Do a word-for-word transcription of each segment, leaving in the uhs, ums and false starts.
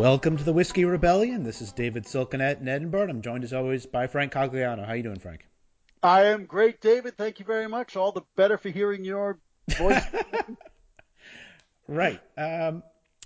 Welcome to the Whiskey Rebellion. This is David Silkenat in Edinburgh. I'm joined as always by Frank Cogliano. How you doing, Frank? I am great, David. Thank you very much. All the better for hearing your voice. Right. Um,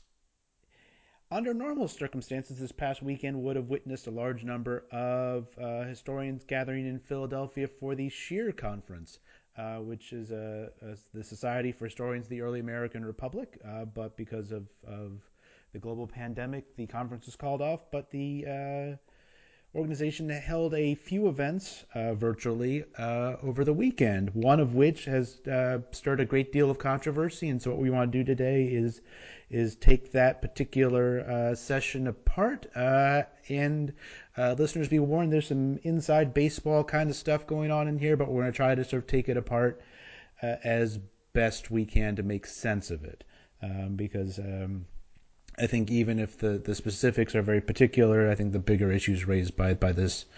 under normal circumstances, this past weekend would have witnessed a large number of uh, historians gathering in Philadelphia for the Scheer Conference, uh, which is a, a, the Society for Historians of the Early American Republic. Uh, but because of, of the global pandemic, the conference was called off. But the uh, organization held a few events uh, virtually uh, over the weekend, one of which has uh, stirred a great deal of controversy. And so what we want to do today is is take that particular uh, session apart. Uh, and uh, listeners, be warned, there's some inside baseball kind of stuff going on in here, but we're going to try to sort of take it apart uh, as best we can to make sense of it. Um, because... Um, I think even if the, the specifics are very particular, I think the bigger issues raised by by this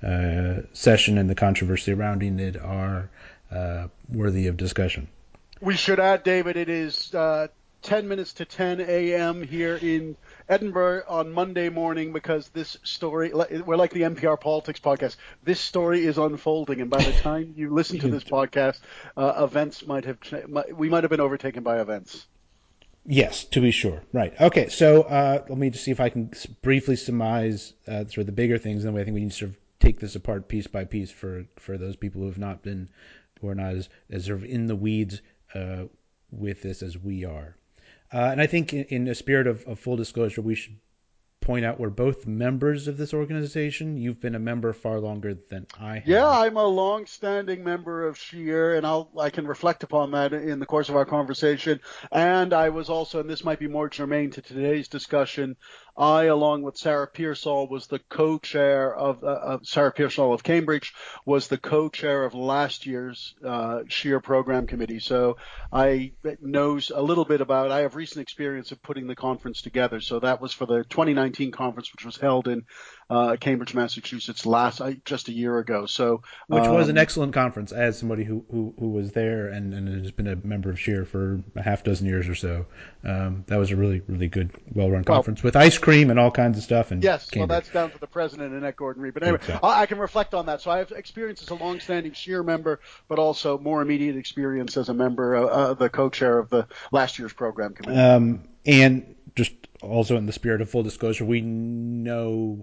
uh, session and the controversy surrounding it are uh, worthy of discussion. We should add, David, it is uh, ten minutes to ten a.m. here in Edinburgh on Monday morning because this story, we're like the N P R Politics podcast, this story is unfolding. And by the time you listen to this podcast, uh, events might have, we might have been overtaken by events. Yes, to be sure. Right. Okay, so uh, let me just see if I can briefly surmise uh, sort of the bigger things, and then I think we can sort of take this apart piece by piece for, for those people who have not been, who are not as, as sort of in the weeds uh, with this as we are. Uh, and I think in, in a spirit of, of full disclosure, we should point out we're both members of this organization. You've been a member far longer than I have. Yeah, I'm a long-standing member of Scheer, and I'll I can reflect upon that in the course of our conversation. And I was also, and this might be more germane to today's discussion, I, along with Sarah Pearsall, was the co-chair of, uh, of Sarah Pearsall of Cambridge, was the co-chair of last year's uh, Scheer program committee. So I knows a little bit about. I have recent experience of putting the conference together. So that was for the twenty nineteen conference, which was held in uh, Cambridge, Massachusetts, last uh, just a year ago. So which um, was an excellent conference. As somebody who who, who was there and, and has been a member of Scheer for a half dozen years or so, um, that was a really really good, well run conference well, with ice cream and all kinds of stuff. And yes, Cambridge. Well, that's down to the president, Annette Gordon-Reed. But anyway, exactly. I, I can reflect on that. So I have experience as a long-standing Scheer member, but also more immediate experience as a member, uh, uh, the co-chair of the last year's program committee. Um, and just also in the spirit of full disclosure, we know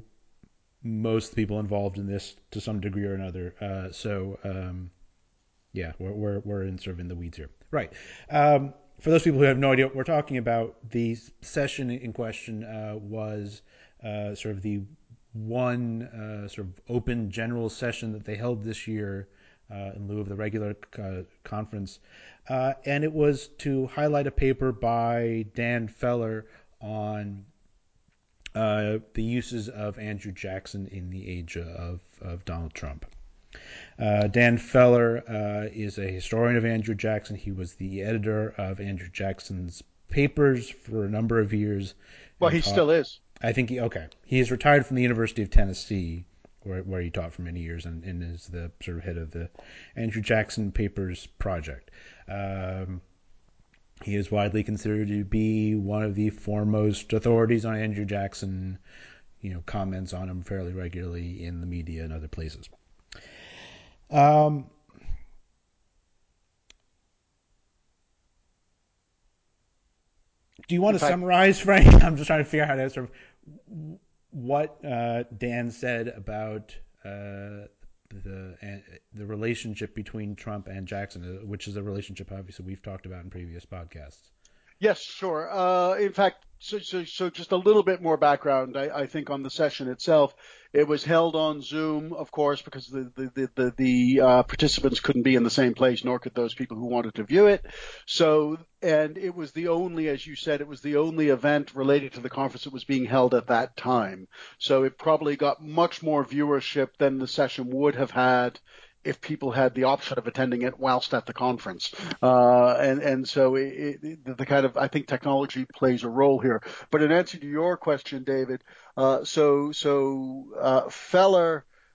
most people involved in this to some degree or another. Uh, so, um, yeah, we're, we're, we're in sort of in the weeds here. Right. Um, for those people who have no idea what we're talking about, the session in question uh, was uh, sort of the one uh, sort of open general session that they held this year uh, in lieu of the regular uh, conference. Uh, and it was to highlight a paper by Dan Feller on Uh, the uses of Andrew Jackson in the age of, of Donald Trump. Uh, Dan Feller uh, is a historian of Andrew Jackson. He was the editor of Andrew Jackson's papers for a number of years. Well, he taught, still is. I think he, okay. He is retired from the University of Tennessee, where, where he taught for many years and, and is the sort of head of the Andrew Jackson Papers Project. Um, He is widely considered to be one of the foremost authorities on Andrew Jackson, you know, comments on him fairly regularly in the media and other places. Um, do you want in to fact, summarize, Frank? I'm just trying to figure out how to sort of what uh, Dan said about uh, the uh, the relationship between Trump and Jackson, which is a relationship obviously we've talked about in previous podcasts. Yes, sure. Uh, in fact, so, so, so just a little bit more background, I, I think, on the session itself. It was held on Zoom, of course, because the the the, the, the uh, participants couldn't be in the same place, nor could those people who wanted to view it. So, and it was the only, as you said, it was the only event related to the conference that was being held at that time. So it probably got much more viewership than the session would have had if people had the option of attending it whilst at the conference. Uh, and, and so it, it, the kind of, I think technology plays a role here. But in answer to your question, David, uh, so, so, uh, Feller,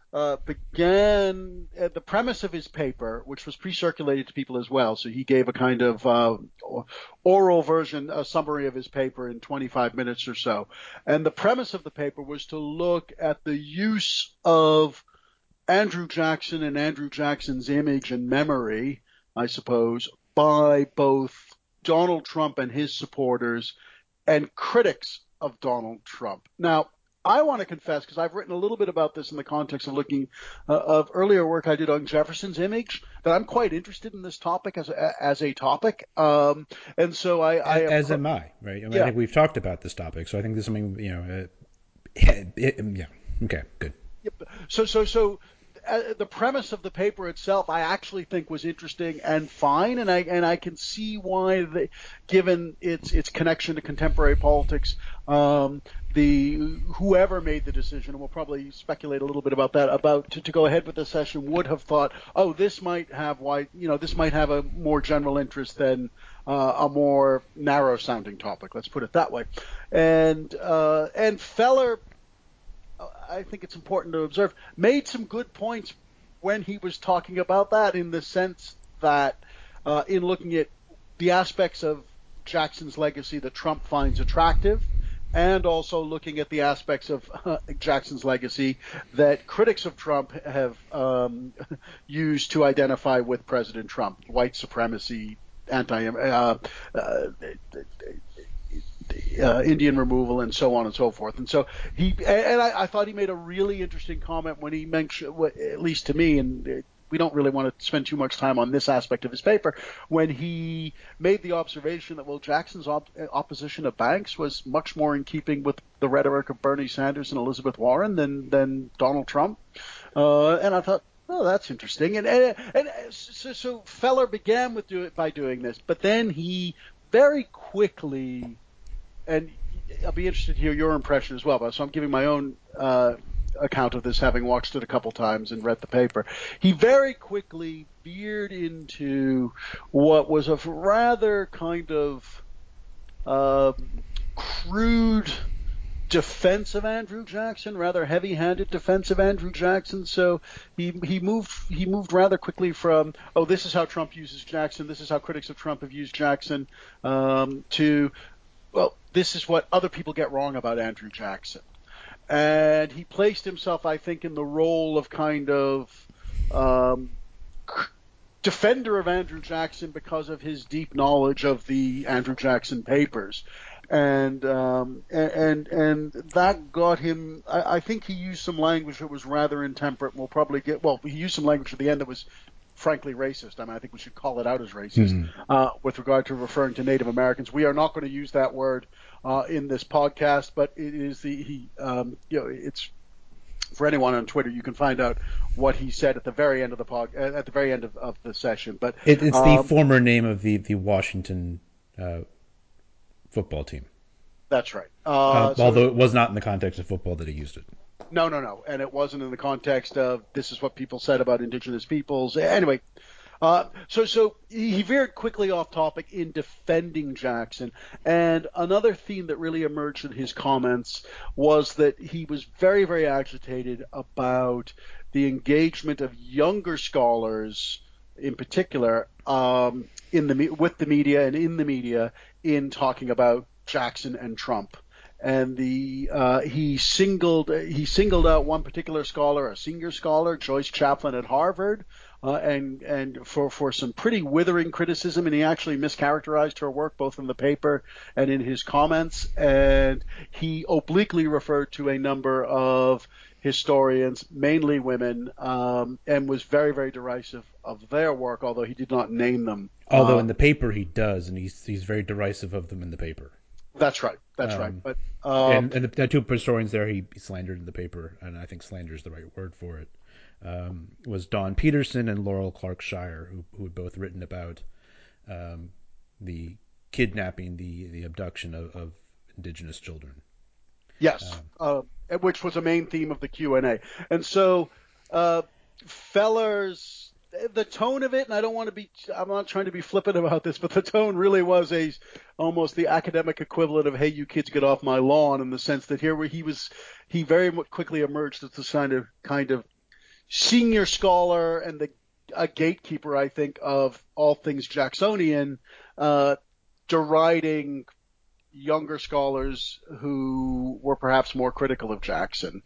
uh, began uh, the premise of his paper, which was pre-circulated to people as well. So he gave a kind of uh, oral version, a summary of his paper in twenty-five minutes or so. And the premise of the paper was to look at the use of Andrew Jackson and Andrew Jackson's image and memory, I suppose, by both Donald Trump and his supporters and critics of Donald Trump. Now, I want to confess, because I've written a little bit about this in the context of looking uh, of earlier work I did on Jefferson's image, that I'm quite interested in this topic as a, as a topic. Um, and so I, I As appro- am I, right? I mean, I yeah. think we've talked about this topic, so I think this is something, you know, uh, it, it, yeah, okay, good. Yep. So, so, so uh, the premise of the paper itself, I actually think was interesting and fine, and I and I can see why, the, given its its connection to contemporary politics, um, the whoever made the decision, and we'll probably speculate a little bit about that, about to, to go ahead with the session, would have thought, oh, this might have wide, you know, this might have a more general interest than uh, a more narrow sounding topic. Let's put it that way. And uh, and Feller, I think it's important to observe, made some good points when he was talking about that, in the sense that uh, in looking at the aspects of Jackson's legacy that Trump finds attractive, and also looking at the aspects of uh, Jackson's legacy that critics of Trump have um, used to identify with President Trump: white supremacy, anti uh, uh, uh, Indian removal, and so on and so forth. And so he, and I, I thought he made a really interesting comment when he mentioned, at least to me, and we don't really want to spend too much time on this aspect of his paper, when he made the observation that, well, Jackson's op- opposition of banks was much more in keeping with the rhetoric of Bernie Sanders and Elizabeth Warren than than Donald Trump. Uh, and I thought, oh, that's interesting. And and, and so, so Feller began with do it by doing this, but then he very quickly, and I'll be interested to hear your impression as well. But so I'm giving my own uh, account of this, having watched it a couple times and read the paper. He very quickly veered into what was a rather kind of uh, crude defense of Andrew Jackson, rather heavy-handed defense of Andrew Jackson. So he he moved he moved rather quickly from, oh, this is how Trump uses Jackson, this is how critics of Trump have used Jackson, um, to, well, this is what other people get wrong about Andrew Jackson. And he placed himself, I think, in the role of kind of um, defender of Andrew Jackson because of his deep knowledge of the Andrew Jackson papers. And um, and and that got him. I, I think he used some language that was rather intemperate. We'll probably get. Well, he used some language at the end that was frankly racist. I mean, I think we should call it out as racist Hmm. uh, with regard to referring to Native Americans. We are not going to use that word uh, in this podcast, but it is the he. Um, you know, it's for anyone on Twitter. You can find out what he said at the very end of the pod, at the very end of, of the session. But It, it's the um, former name of the the Washington uh, football team, that's right. uh, Uh, so although it was not in the context of football that he used it. no, no, no, and it wasn't in the context of this is what people said about indigenous peoples. Anyway, Uh, so, so he veered quickly off topic in defending Jackson. And another theme that really emerged in his comments was that he was very, very agitated about the engagement of younger scholars, in particular, um, in the with the media and in the media in talking about Jackson and Trump. And the uh, he singled he singled out one particular scholar, a senior scholar, Joyce Chaplin at Harvard, uh, and and for for some pretty withering criticism, and he actually mischaracterized her work both in the paper and in his comments, and he obliquely referred to a number of historians, mainly women, um, and was very, very derisive of their work, although he did not name them. Although Uh, in the paper he does, and he's he's very derisive of them in the paper. that's right, that's right. Um, But uh, and and the, the two historians there he slandered in the paper, and I think slander is the right word for it. Um, was Dawn Peterson and Laurel Clark Shire, who who had both written about um, the kidnapping, the the abduction of, of indigenous children. yes, Um, uh, which was a main theme of the Q and A. And so, uh, Feller's the tone of it, and I don't want to be, I'm not trying to be flippant about this, but the tone really was a almost the academic equivalent of, hey, you kids get off my lawn, in the sense that here where he was, he very quickly emerged as the kind of kind of senior scholar and the a gatekeeper, I think, of all things Jacksonian, uh, deriding younger scholars who were perhaps more critical of Jackson.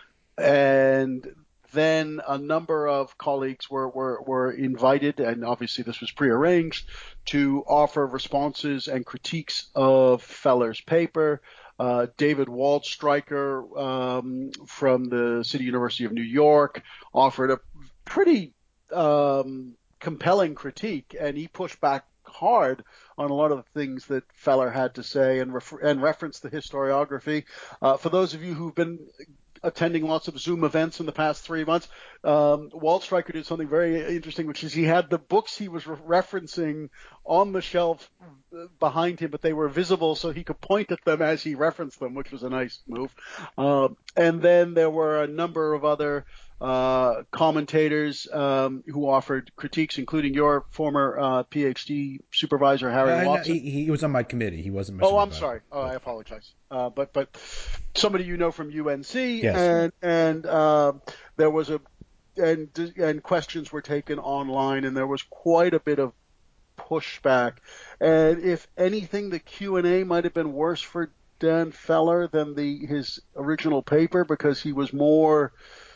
And then a number of colleagues were, were, were invited, and obviously this was prearranged, to offer responses and critiques of Feller's paper. Uh, David Waldstreicher um, from the City University of New York offered a pretty um, compelling critique, and he pushed back hard on a lot of the things that Feller had to say and, refer- and referenced the historiography. Uh, for those of you who've been attending lots of Zoom events in the past three months, um, Walt Stryker did something very interesting, which is he had the books he was re- referencing on the shelf behind him, but they were visible so he could point at them as he referenced them, which was a nice move. Uh, and then there were a number of other uh, commentators um, who offered critiques, including your former uh, PhD supervisor, Harry Uh, no, Watson. he, he was on my committee. He wasn't my Oh, I'm supervisor. sorry. Oh, But I apologize. Uh, but but somebody you know from U N C, yes. and and uh, there was a and and questions were taken online, and there was quite a bit of pushback. And if anything, the Q and A might have been worse for Dan Feller than the his original paper because he was more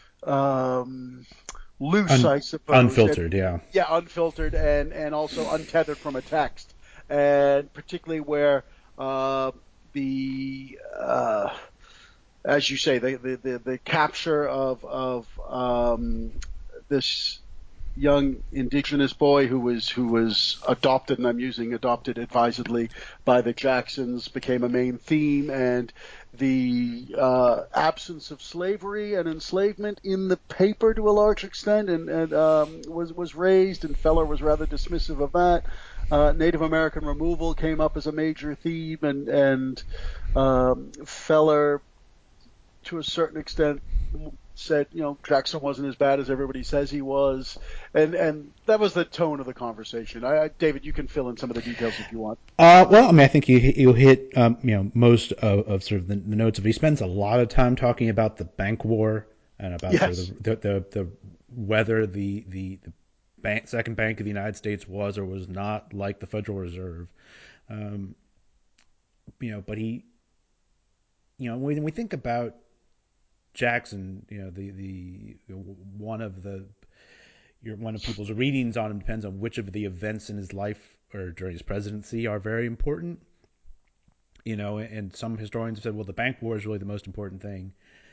um, loose, Un- I suppose, and unfiltered, yeah. yeah, unfiltered and and also untethered from a text, and particularly where uh, the uh, as you say, the the the, the capture of of um, this young indigenous boy who was who was adopted, and I'm using adopted advisedly, by the Jacksons became a main theme, and the uh, absence of slavery and enslavement in the paper to a large extent, and, and um, was was raised, and Feller was rather dismissive of that. Uh, Native American removal came up as a major theme, and and um, Feller, to a certain extent, said, you know, Jackson wasn't as bad as everybody says he was, and and that was the tone of the conversation. I, I, David, you can fill in some of the details if you want. Uh, well, I mean, I think you you hit um, you know most of, of sort of the, the notes of. He spends a lot of time talking about the bank war and about sort Yes. of the the, the, the whether the the, the bank, second bank of the United States was or was not like the Federal Reserve. Um, you know, but he, you know, when we think about Jackson, you know, the the one of the your one of people's readings on him depends on which of the events in his life or during his presidency are very important. You know, and some historians have said, well, the bank war is really the most important thing.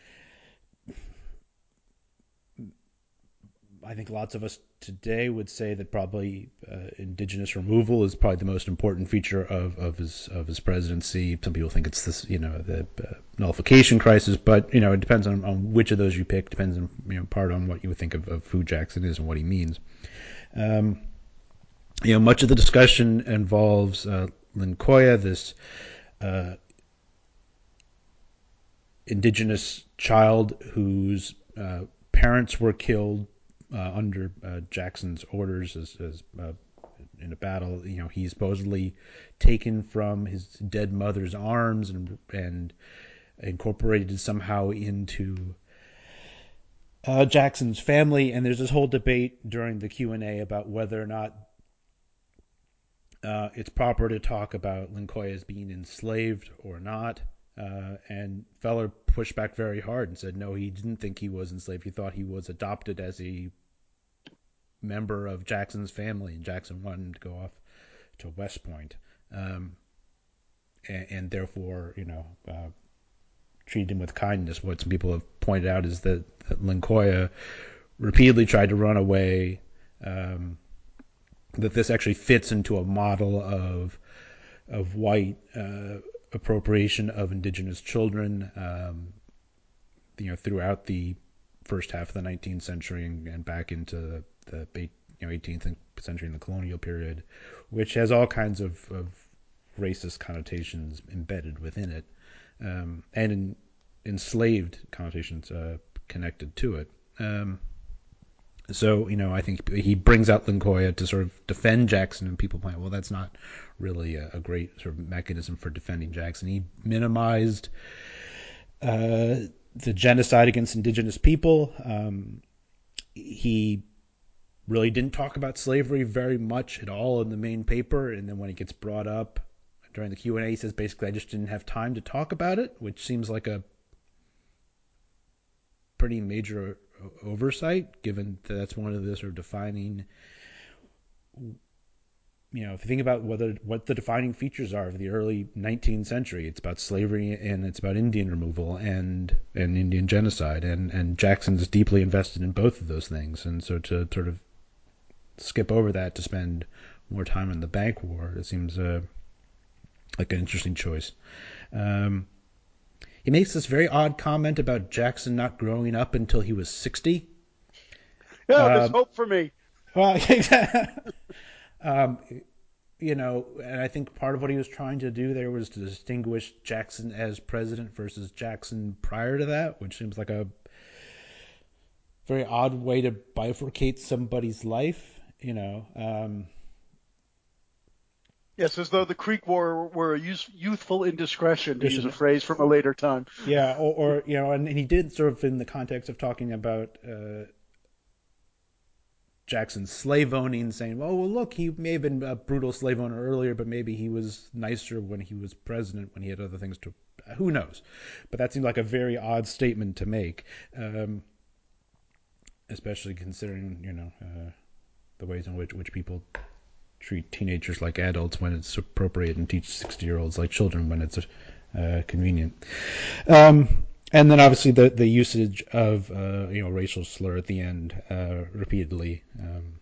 I think lots of us today would say that probably uh, indigenous removal is probably the most important feature of, of his of his presidency. Some people think it's this, you know, the uh, nullification crisis, but you know, it depends on, on which of those you pick. Depends on, you know, part on what you would think of, of who Jackson is and what he means. Um, you know, much of the discussion involves uh, Lincoya, this uh, indigenous child whose uh, parents were killed uh, under uh, Jackson's orders as, as uh, in a battle. You know, he's supposedly taken from his dead mother's arms and and incorporated somehow into uh, Jackson's family. And there's this whole debate during the Q and A about whether or not uh, it's proper to talk about Lincoya as being enslaved or not. Uh, and Feller pushed back very hard and said no, he didn't think he was enslaved. He thought he was adopted as a member of Jackson's family, and Jackson wanted him to go off to West Point, um, and, and therefore, you know, uh, treated him with kindness. What some people have pointed out is that, that Lincoya repeatedly tried to run away. Um, that this actually fits into a model of of white uh, appropriation of indigenous children, um, you know, throughout the first half of the nineteenth century and, and back into the, the you know, eighteenth century and the colonial period, which has all kinds of, of racist connotations embedded within it, um, and in, enslaved connotations uh, connected to it. Um, so, you know, I think he brings out Lincoya to sort of defend Jackson, and people point, well, that's not really a, a great sort of mechanism for defending Jackson. He minimized uh, the genocide against indigenous people, um, he really didn't talk about slavery very much at all in the main paper, and then when it gets brought up during the Q and A, he says basically I just didn't have time to talk about it, which seems like a pretty major oversight, given that that's one of the sort of defining, you know, if you think about whether what the defining features are of the early nineteenth century, it's about slavery and it's about Indian removal and and Indian genocide, and and Jackson's deeply invested in both of those things, and so to sort of skip over that to spend more time on the bank war, it seems uh, like an interesting choice. Um, he makes this very odd comment about Jackson not growing up until he was sixty. Yeah, there's Um, hope for me. well, um, you know, and I think part of what he was trying to do there was to distinguish Jackson as president versus Jackson prior to that, which seems like a very odd way to bifurcate somebody's life, you know. Um, Yes, as though the Creek War were a youth, youthful indiscretion, to use a Christian, phrase from a later time. yeah, or, or you know, and, and he did sort of in the context of talking about uh, Jackson's slave owning, saying, "Well, well, look, he may have been a brutal slave owner earlier, but maybe he was nicer when he was president, when he had other things to." Who knows? But that seemed like a very odd statement to make, um, especially considering, you know, uh, the ways in which which people treat teenagers like adults when it's appropriate, and teach sixty-year-olds like children when it's uh, convenient. Um, and then obviously the, the usage of uh, you know racial slur at the end uh, repeatedly um,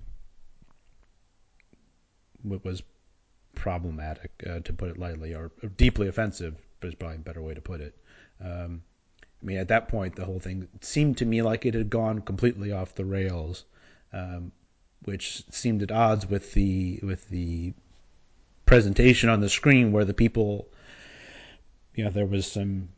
was problematic, uh, to put it lightly, or, or deeply offensive, is probably a better way to put it. Um, I mean, at that point, the whole thing seemed to me like it had gone completely off the rails, um, which seemed at odds with the with the presentation on the screen, where the people, you know, there was some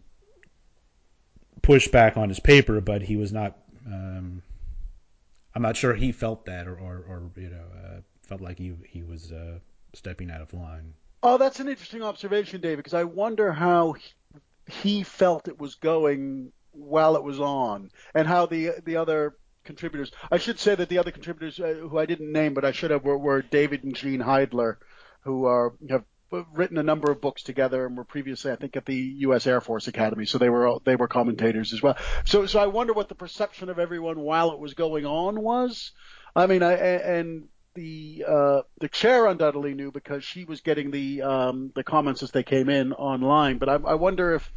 pushback on his paper, but he was not. Um, I'm not sure he felt that, or, or, or you know, uh, felt like he he was uh, stepping out of line. Oh, that's an interesting observation, David, because I wonder how he felt it was going while it was on, and how the the other contributors. I should say that the other contributors, uh, who I didn't name, but I should have, were, were David and Gene Heidler, who are have written a number of books together and were previously, I think, at the U S Air Force Academy. So they were they were commentators as well. So so I wonder what the perception of everyone while it was going on was. I mean, I and the uh, the chair undoubtedly knew, because she was getting the um, the comments as they came in online. But I, I wonder if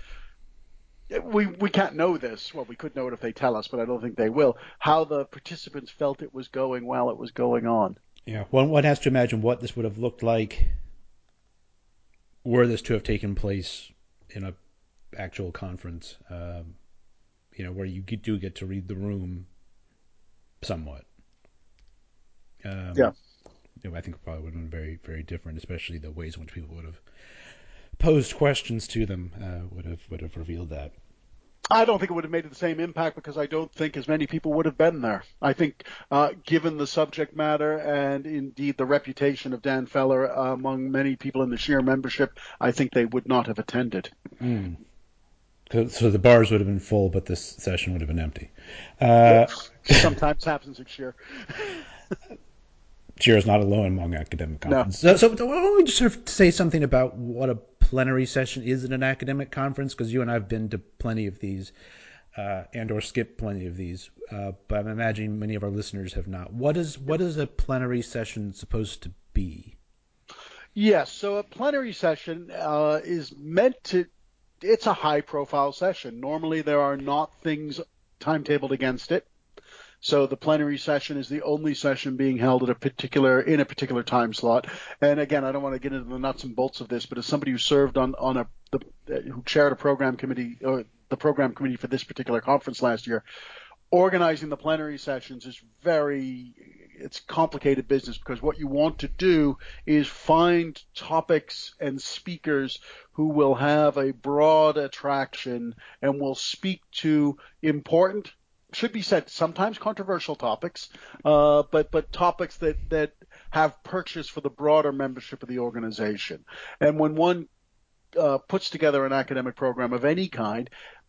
we we can't know this. Well, we could know it if they tell us, but I don't think they will. How the participants felt it was going while it was going on. Yeah, one one has to imagine what this would have looked like were this to have taken place in a actual conference. Um, you know, where you do get to read the room somewhat. Um, Yeah. you know, I think it probably would have been very, very different, especially the ways in which people would have posed questions to them uh, would have would have revealed that. I don't think it would have made the same impact, because I don't think as many people would have been there. I think, uh, given the subject matter and indeed the reputation of Dan Feller uh, among many people in the Scheer membership, I think they would not have attended. Mm. So, so the bars would have been full, but this session would have been empty. Yeah. Uh, Sometimes happens at Scheer. Scheer is not alone among academic No. conferences. So, so why don't we just sort of say something about what a plenary session is in an academic conference? Because you and I have been to plenty of these, uh, and or skipped plenty of these, uh, but I'm imagining many of our listeners have not. What is what is a plenary session supposed to be? Yes. So a plenary session uh, is meant to, it's a high profile session. Normally there are not things timetabled against it. So the plenary session is the only session being held at a particular in a particular time slot. And again, I don't want to get into the nuts and bolts of this, but as somebody who served on on a the, who chaired a program committee or the program committee for this particular conference last year, organizing the plenary sessions is very it's complicated business, because what you want to do is find topics and speakers who will have a broad attraction and will speak to important, should be said, sometimes controversial topics, uh, but but topics that that have purchase for the broader membership of the organization. And when one uh, puts together an academic program of any kind,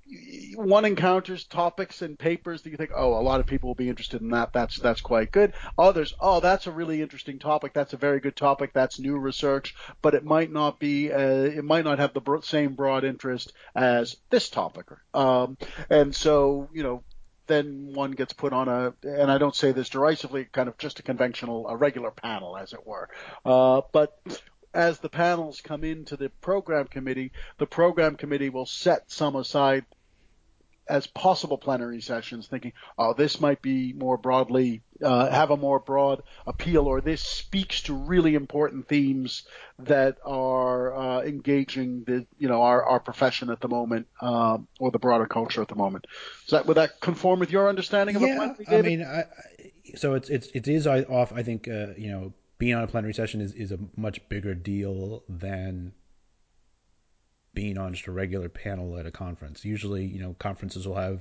one encounters topics and papers that you think, oh, a lot of people will be interested in that. That's that's quite good. Others, oh, that's a really interesting topic. That's a very good topic. That's new research, but it might not be, uh, it might not have the bro- same broad interest as this topic. Um, and so, you know, then one gets put on a, and I don't say this derisively, kind of just a conventional, a regular panel, as it were. Uh, but as the panels come into the program committee, the program committee will set some aside as possible plenary sessions, thinking, oh, this might be more broadly, uh, have a more broad appeal, or this speaks to really important themes that are uh, engaging the, you know, our, our profession at the moment, um, or the broader culture at the moment. Does that, would that conform with your understanding of a Yeah, plenary, I David? mean, I, I, so it's it's it is off. I think uh, you know being on a plenary session is, is a much bigger deal than being on just a regular panel at a conference. Usually, you know, conferences will have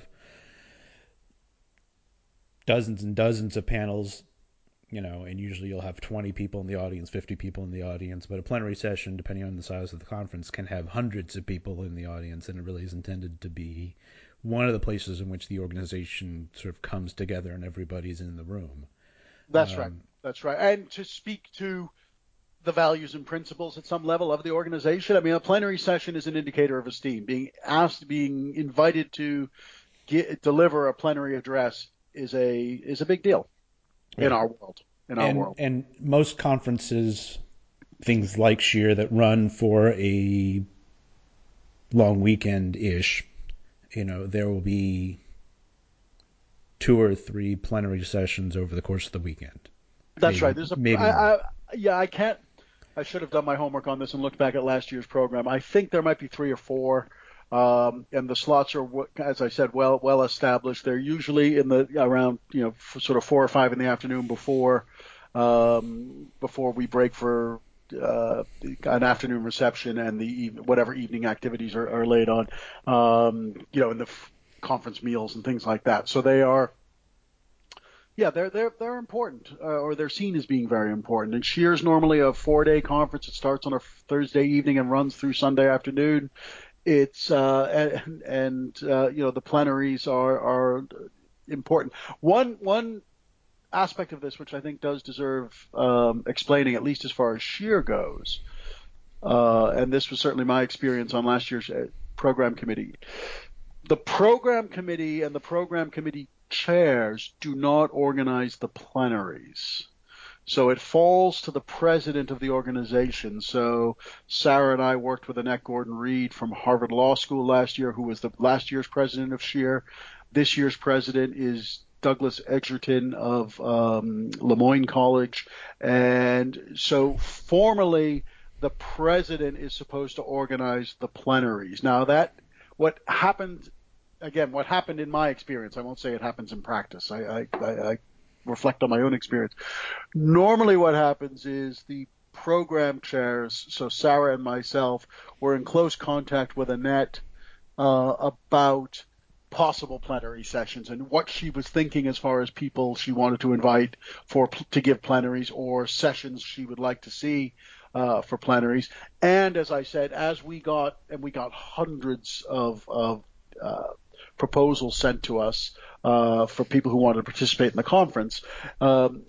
dozens and dozens of panels, you know, and usually you'll have twenty people in the audience, fifty people in the audience. But a plenary session, depending on the size of the conference, can have hundreds of people in the audience, and it really is intended to be one of the places in which the organization sort of comes together and everybody's in the room. That's right. Um, That's right. And to speak to the values and principles at some level of the organization. I mean, a plenary session is an indicator of esteem. Being asked, being invited to get, deliver a plenary address is a is a big deal in right. our world. In our And world, and most conferences, things like Sheer that run for a long weekend ish, you know, there will be two or three plenary sessions over the course of the weekend. that's right. Maybe There's a maybe I, more. I yeah. I can't. I should have done my homework on this and looked back at last year's program. I think there might be three or four. Um, and the slots are, as I said, well well established. They're usually in the around, you know, sort of four or five in the afternoon before um, before we break for uh, an afternoon reception and the whatever evening activities are, are laid on, um, you know, in the f- conference meals and things like that. So they are, yeah, they're they're they're important, uh, or they're seen as being very important. And Shear's normally a four-day conference. It starts on a Thursday evening and runs through Sunday afternoon. It's uh, and, and uh, you know, the plenaries are are important. One one aspect of this, which I think does deserve um, explaining, at least as far as Shear goes, uh, and this was certainly my experience on last year's uh, program committee. The program committee and the program committee chairs do not organize the plenaries. So it falls to the president of the organization. So Sarah and I worked with Annette Gordon-Reed from Harvard Law School last year, who was the last year's president of Shear. This year's president is Douglas Edgerton of um, Lemoyne College. And so formally, the president is supposed to organize the plenaries. Now that, what happened, again, what happened in my experience, I won't say it happens in practice. I, I, I, I reflect on my own experience. Normally what happens is the program chairs, so Sarah and myself, were in close contact with Annette uh, about possible plenary sessions and what she was thinking as far as people she wanted to invite for to give plenaries, or sessions she would like to see uh, for plenaries. And as I said, as we got, and we got hundreds of, of uh, proposals sent to us uh, for people who wanted to participate in the conference, um,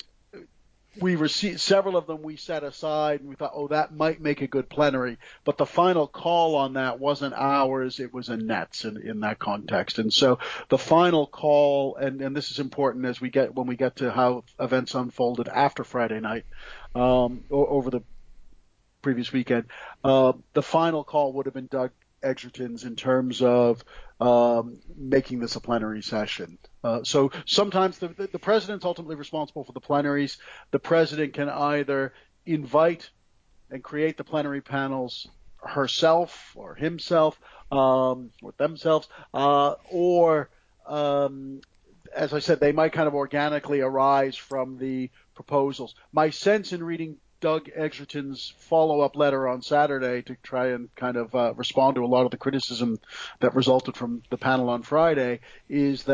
we received several of them. We set aside and we thought, oh, that might make a good plenary. But the final call on that wasn't ours. It was Annette's in, in that context. And so the final call, and, and this is important as we get, when we get to how events unfolded after Friday night, um, or over the previous weekend, uh, the final call would have been Doug Edgerton's in terms of um, making this a plenary session. Uh, so sometimes the, the president's ultimately responsible for the plenaries. The president can either invite and create the plenary panels herself or himself, um, or themselves, uh, or um, as I said, they might kind of organically arise from the proposals. My sense in reading Doug Edgerton's follow-up letter on Saturday to try and kind of uh, respond to a lot of the criticism that resulted from the panel on Friday is that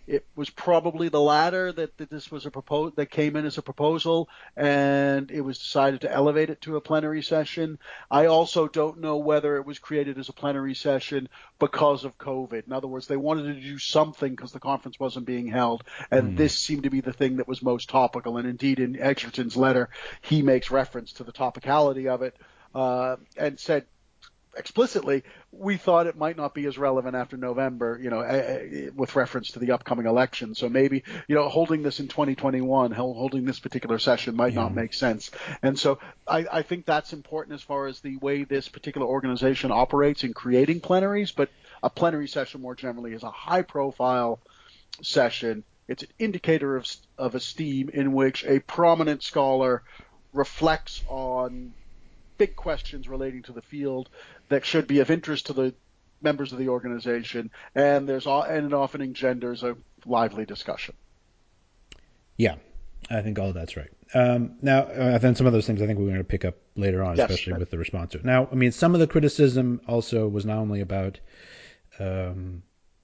It was probably the latter, that, that this was a propos- that came in as a proposal, and it was decided to elevate it to a plenary session. I also don't know whether it was created as a plenary session because of COVID. In other words, they wanted to do something because the conference wasn't being held, and Hmm. this seemed to be the thing that was most topical. And indeed, in Edgerton's letter, he makes reference to the topicality of it, uh, and said explicitly, we thought it might not be as relevant after November, you know, uh, with reference to the upcoming election. So maybe, you know, holding this in twenty twenty-one, holding this particular session might not Yeah. make sense. And so I, I think that's important as far as the way this particular organization operates in creating plenaries. But a plenary session more generally is a high profile session. It's an indicator of, of esteem in which a prominent scholar reflects on big questions relating to the field that should be of interest to the members of the organization, and there's all, and it often engenders a lively discussion. Yeah, I think all of that's right. Um, now, uh, then some of those things I think we're going to pick up later on, Yes. especially with the response to it. Now, I mean, some of the criticism also was not only about um,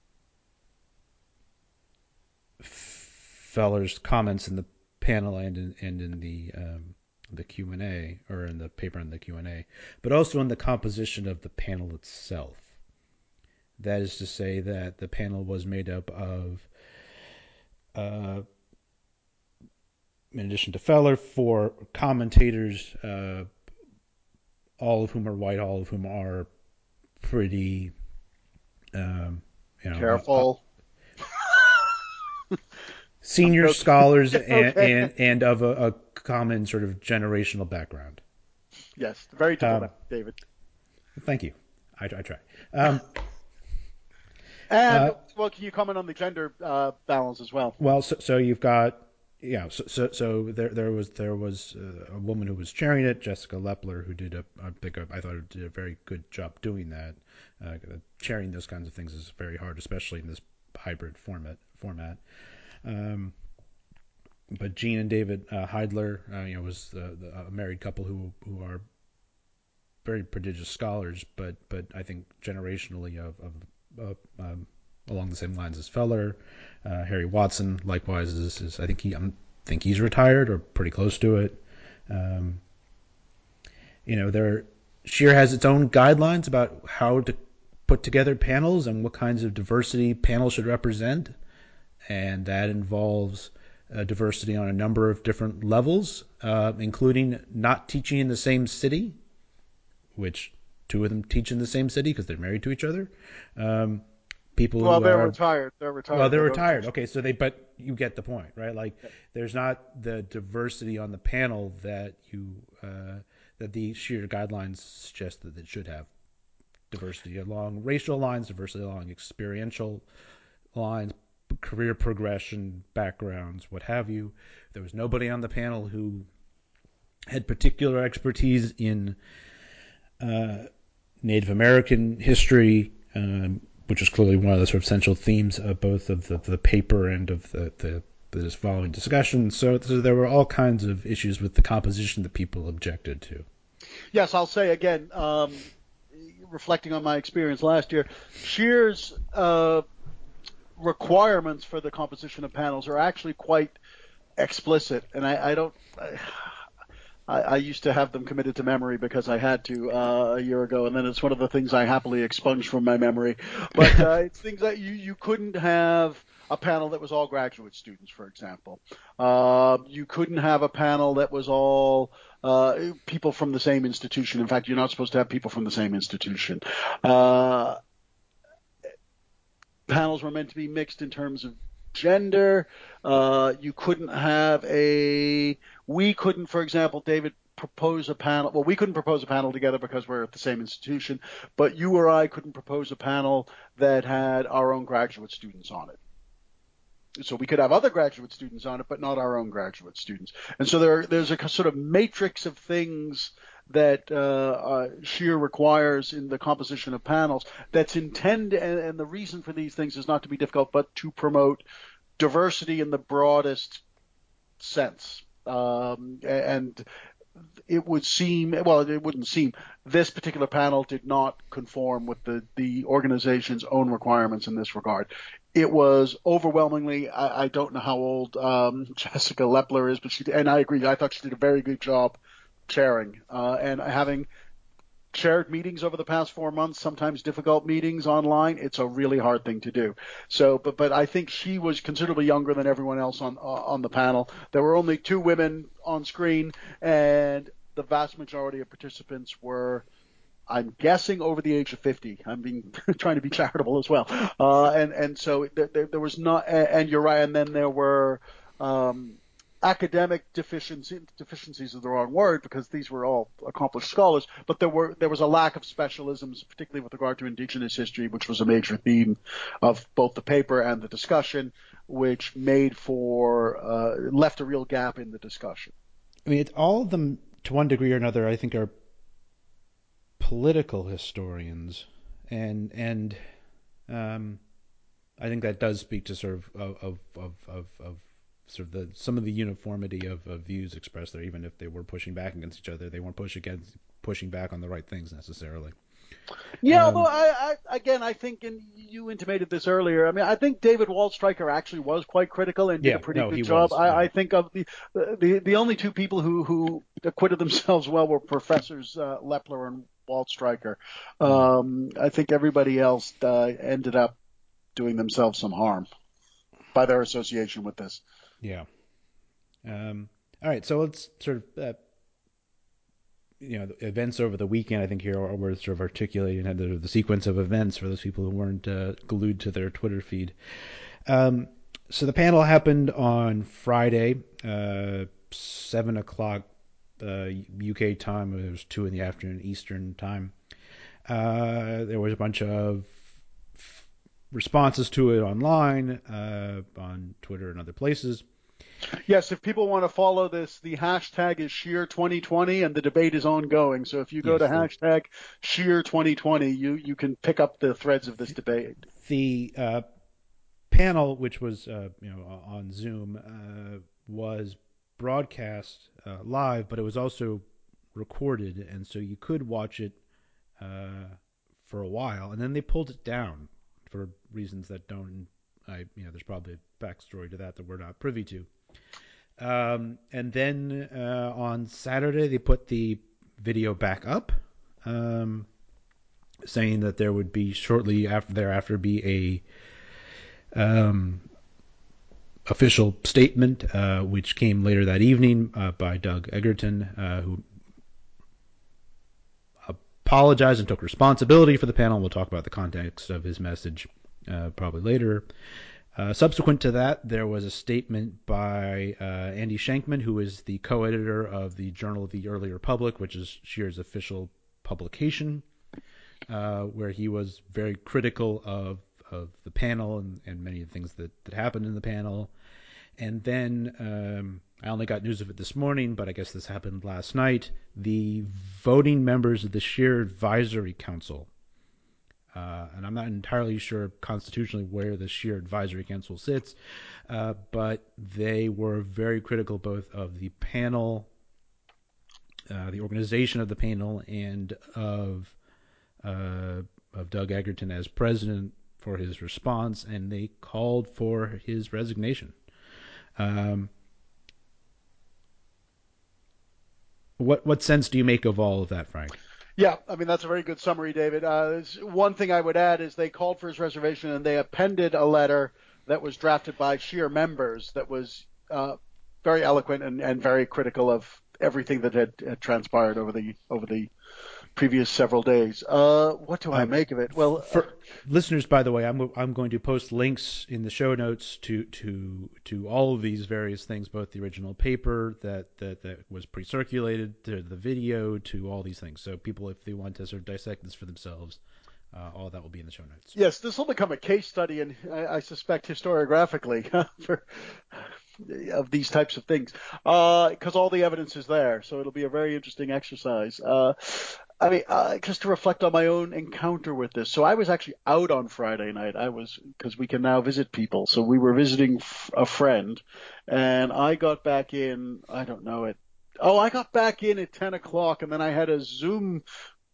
Feller's comments in the panel and in, and in the um, the Q and A, or in the paper in the Q and A, but also in the composition of the panel itself. That is to say that the panel was made up of, uh, in addition to Feller, four commentators, uh, all of whom are white, all of whom are pretty, um, you know, uh, uh, Careful. senior scholars and, Okay. and, and of a, a common sort of generational background. Yes. Very Um, diplomatic, David. thank you. I, I try. Um, And uh, well, can you comment on the gender uh, balance as well? well, so, so you've got, yeah, so so, so there there was there was uh, a woman who was chairing it, Jessica Lepler, who did a, I think I thought did a very good job doing that. Uh, chairing those kinds of things is very hard, especially in this hybrid format format. Um, but Gene and David uh, Heidler, uh, you know, was the, the, a married couple who who are very prodigious scholars, but but I think generationally of, of, of um, along the same lines as Feller. Uh, Harry Watson, likewise, is, is I think he I think he's retired or pretty close to it. Um, you know, there Shear has its own guidelines about how to put together panels and what kinds of diversity panels should represent, and that involves uh, diversity on a number of different levels, uh, including not teaching in the same city, which two of them teach in the same city because they're married to each other. Um, people Well, who they're are retired. They're well, retired. they're They don't retired. teach. Okay, so they but you get the point, right? Like there's not the diversity on the panel that you uh, that the sheer guidelines suggest that it should have. Diversity along racial lines, diversity along experiential lines, career progression, backgrounds, what have you. There was nobody on the panel who had particular expertise in uh, Native American history, um, which is clearly one of the sort of central themes of both of the, the paper and of the, the this following discussion. So, so there were all kinds of issues with the composition that people objected to. Yes, I'll say again, um, reflecting on my experience last year, Shear's uh, requirements for the composition of panels are actually quite explicit, and I, I don't. I, I used to have them committed to memory because I had to uh, a year ago, and then it's one of the things I happily expunged from my memory. But uh, it's things that you you couldn't have a panel that was all graduate students, for example. Uh, you couldn't have a panel that was all uh, people from the same institution. In fact, you're not supposed to have people from the same institution. Uh, Panels were meant to be mixed in terms of gender. Uh, you couldn't have a, we couldn't, for example, David, propose a panel. Well, we couldn't propose a panel together because we're at the same institution, but you or I couldn't propose a panel that had our own graduate students on it. So we could have other graduate students on it, but not our own graduate students. And so there, there's a sort of matrix of things that uh, uh, Shear requires in the composition of panels that's intended, and, and the reason for these things is not to be difficult, but to promote diversity in the broadest sense. Um, and it would seem, well, it wouldn't seem, this particular panel did not conform with the, the organization's own requirements in this regard. it was overwhelmingly. I, I don't know how old um, Jessica Lepler is, but she and I agree. I thought she did a very good job chairing uh, and having chaired meetings over the past four months, sometimes difficult meetings online. It's a really hard thing to do. So, but but I think she was considerably younger than everyone else on uh, on the panel. There were only two women on screen, and the vast majority of participants were, I'm guessing, over the age of fifty. I'm being trying to be charitable as well. Uh, and and so there, there, there was not, and you're right. And then there were um, academic deficiency, deficiencies is the wrong word because these were all accomplished scholars. But there were there was a lack of specialisms, particularly with regard to Indigenous history, which was a major theme of both the paper and the discussion, which made for uh, left a real gap in the discussion. I mean, it's all of them to one degree or another. I think are political historians, and and um, I think that does speak to sort of of of of, of sort of the some of the uniformity of, of views expressed there. Even if they were pushing back against each other, they weren't push against pushing back on the right things necessarily. Yeah, although Um, I, I again, I think, and you intimated this earlier. I mean, I think David Waldstreicher actually was quite critical and did a yeah, pretty no, he good job. was. I, Yeah, I think of the, the the only two people who who acquitted themselves well were professors uh, Lepler and Waldstreicher. mm, Um, I think everybody else uh, ended up doing themselves some harm by their association with this. yeah. Um, all right, so let's sort of uh, you know the events over the weekend. I think here we're sort of articulating the, the sequence of events for those people who weren't uh, glued to their Twitter feed. Um, so the panel happened on Friday, uh, seven o'clock uh, U K time. It was two in the afternoon Eastern time. Uh, there was a bunch of responses to it online, uh, on Twitter and other places. Yes, if people want to follow this, the hashtag is Sheer twenty twenty, and the debate is ongoing. So if you go to Yes, the hashtag Sheer twenty twenty, you you can pick up the threads of this debate. the uh, panel, which was uh, you know on Zoom, uh, was broadcast uh, live, but it was also recorded, and so you could watch it uh, for a while, and then they pulled it down for reasons that don't. I you know, there's probably a backstory to that that we're not privy to. Um, and then uh, on Saturday they put the video back up, um, saying that there would be shortly after thereafter be a um, official statement, uh, which came later that evening uh, by Doug Egerton, uh, who apologized and took responsibility for the panel. We'll talk about the context of his message uh, probably later. Uh, subsequent to that, there was a statement by uh, Andy Shankman, who is the co-editor of the Journal of the Early Republic, which is Shear's official publication, uh, where he was very critical of of the panel and, and many of the things that, that happened in the panel. And then um, I only got news of it this morning, but I guess this happened last night. The voting members of the Shear Advisory Council, uh, and I'm not entirely sure constitutionally where the Shear Advisory Council sits, uh, but they were very critical both of the panel, uh, the organization of the panel, and of uh, of Doug Egerton as president for his response, and they called for his resignation. Um, what what sense do you make of all of that, Frank? Yeah, I mean, that's a very good summary, David. Uh, one thing I would add is they called for his reservation and they appended a letter that was drafted by Sheer members that was uh, very eloquent and, and very critical of everything that had, had transpired over the over the previous several days. Uh, what do I Uh, make of it? Well, uh, for listeners, by the way, I'm I'm going to post links in the show notes to to to all of these various things, both the original paper that that, that was pre-circulated, to the video, to all these things. So people, if they want to sort of dissect this for themselves, uh, all of that will be in the show notes. yes, this will become a case study, and I, I suspect historiographically for of these types of things, because uh, all the evidence is there. So it'll be a very interesting exercise. Uh, I mean, uh, just to reflect on my own encounter with this. So I was actually out on Friday night. I was because we can now visit people. So we were visiting f- a friend, and I got back in. I don't know it. Oh, I got back in at ten o'clock, and then I had a Zoom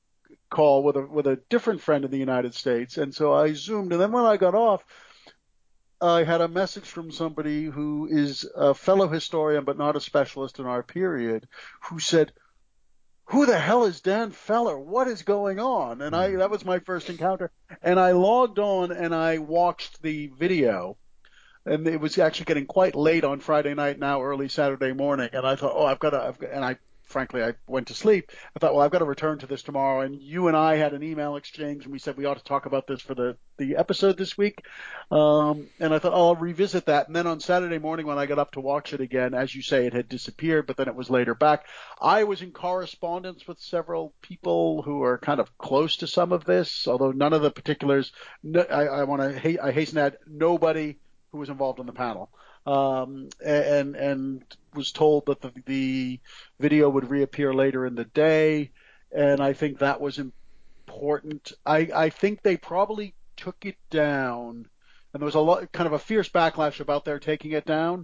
call with a with a different friend in the United States, and so I zoomed. And then when I got off, I had a message from somebody who is a fellow historian but not a specialist in our period, who said, "Who the hell is Dan Feller? What is going on?" And I Hmm. that was my first encounter. And I logged on and I watched the video. And it was actually getting quite late on Friday night, now early Saturday morning. And I thought, oh, I've got to, I've got, and I, frankly, I went to sleep. I thought, well, I've got to return to this tomorrow. And you and I had an email exchange, and we said we ought to talk about this for the the episode this week. Um, and I thought, oh, I'll revisit that. And then on Saturday morning, when I got up to watch it again, as you say, it had disappeared, but then it was later back. I was in correspondence with several people who are kind of close to some of this, although none of the particulars. No, I, I want to, I hasten to add, nobody who was involved in the panel, um, and and was told that the, the video would reappear later in the day, and I think that was important. I I think they probably took it down, and there was a lot, kind of a fierce backlash about their taking it down.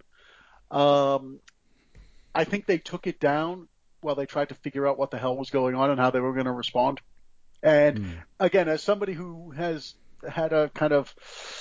Um, I think they took it down while they tried to figure out what the hell was going on and how they were going to respond. And Hmm. again, as somebody who has had a kind of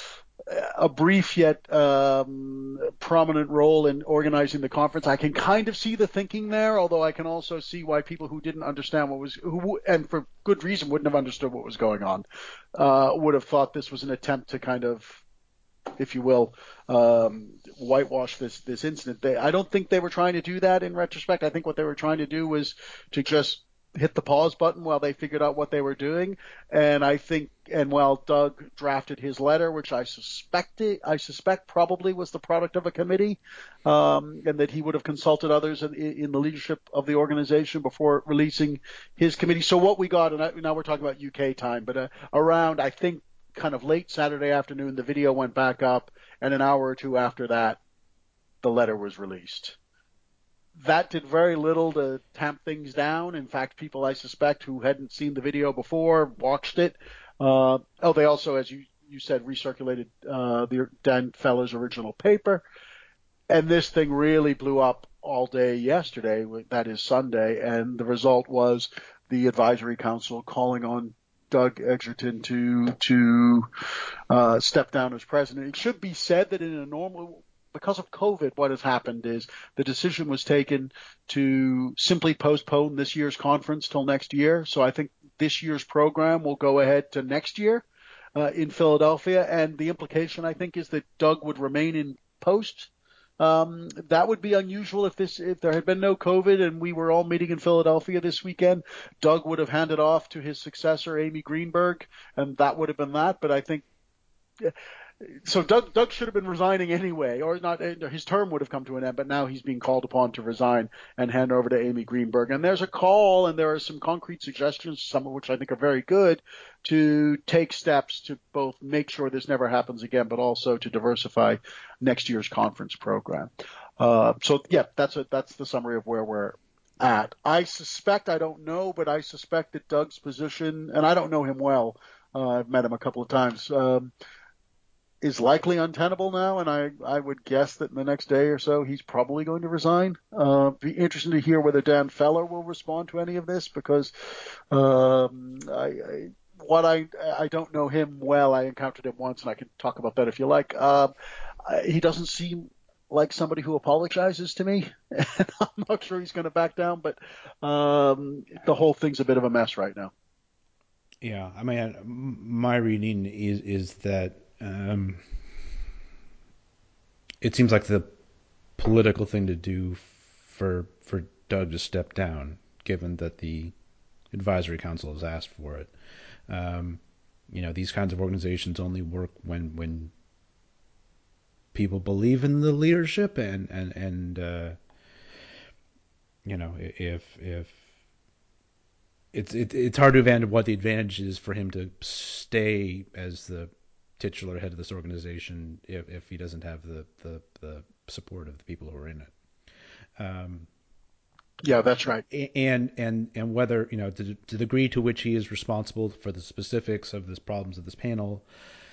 a brief yet um, prominent role in organizing the conference, I can kind of see the thinking there. Although I can also see why people who didn't understand what was, who, and for good reason, wouldn't have understood what was going on, uh, would have thought this was an attempt to kind of, if you will, um, whitewash this this incident. They, I don't think they were trying to do that in retrospect. I think what they were trying to do was to just hit the pause button while they figured out what they were doing. And I think, and while Doug drafted his letter, which I suspected, I suspect probably was the product of a committee, um, and that he would have consulted others in, in the leadership of the organization before releasing his committee. So what we got, and I, now we're talking about U K time, but uh, around, I think, kind of late Saturday afternoon, the video went back up, and an hour or two after that, the letter was released. That did very little to tamp things down. In fact, people I suspect who hadn't seen the video before watched it. Uh, oh, they also, as you, you said, recirculated uh, the Dan Feller's original paper. And this thing really blew up all day yesterday, that is Sunday, and the result was the advisory council calling on Doug Edgerton to to uh, step down as president. It should be said that in a normal, because of COVID, what has happened is the decision was taken to simply postpone this year's conference till next year. So I think this year's program will go ahead to next year uh, in Philadelphia, and the implication I think is that Doug would remain in post. Um, that would be unusual if this if there had been no COVID and we were all meeting in Philadelphia this weekend. Doug would have handed off to his successor, Amy Greenberg, and that would have been that. But I think so. Doug Doug should have been resigning anyway, or not. His term would have come to an end, but now he's being called upon to resign and hand over to Amy Greenberg. And there's a call, and there are some concrete suggestions, some of which I think are very good, to take steps to both make sure this never happens again, but also to diversify next year's conference program. Uh, so yeah, that's a, that's the summary of where we're at. I suspect, I don't know, but I suspect that Doug's position, and I don't know him well. Uh, I've met him a couple of times. Um, is likely untenable now, and I, I would guess that in the next day or so he's probably going to resign. Uh, be interesting to hear whether Dan Feller will respond to any of this, because um, I, I what I I don't know him well. I encountered him once, and I can talk about that if you like. Uh, he doesn't seem like somebody who apologizes to me, and I'm not sure he's going to back down. But um, the whole thing's a bit of a mess right now. Yeah, I mean, my reading is is that um, it seems like the political thing to do for for Doug to step down, given that the advisory council has asked for it. Um, you know, these kinds of organizations only work when when people believe in the leadership, and and and uh, you know, if if it's it, it's hard to imagine what the advantage is for him to stay as the titular head of this organization if, if he doesn't have the, the, the support of the people who are in it. Um, Yeah, that's right. and and and whether, you know, to, to the degree to which he is responsible for the specifics of this problems of this panel,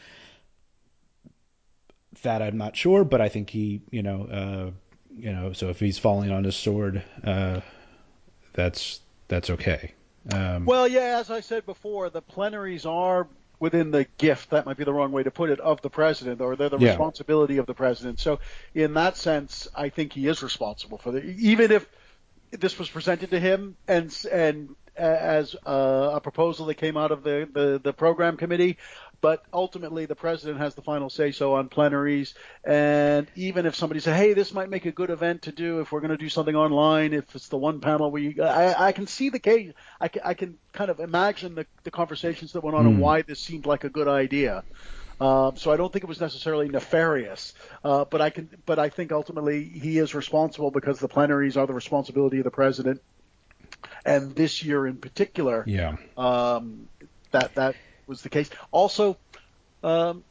that I'm not sure, but I think he, you know, uh, you know, so if he's falling on his sword, uh, that's that's okay. Um, Well, yeah, as I said before, the plenaries are within the gift, that might be the wrong way to put it, of the president, or they're the Yeah. responsibility of the president. So in that sense, I think he is responsible for the, even if this was presented to him and and as a, a proposal that came out of the, the, the program committee, but ultimately the president has the final say so on plenaries. And even if somebody said, hey, this might make a good event to do if we're going to do something online, if it's the one panel where you, I, I can see the case, I can, I can kind of imagine the, the conversations that went on and Mm. why this seemed like a good idea. Um, so I don't think it was necessarily nefarious, uh, but I can, but I think ultimately he is responsible because the plenaries are the responsibility of the president, and this year in particular, Yeah. um, that that was the case. Also, um,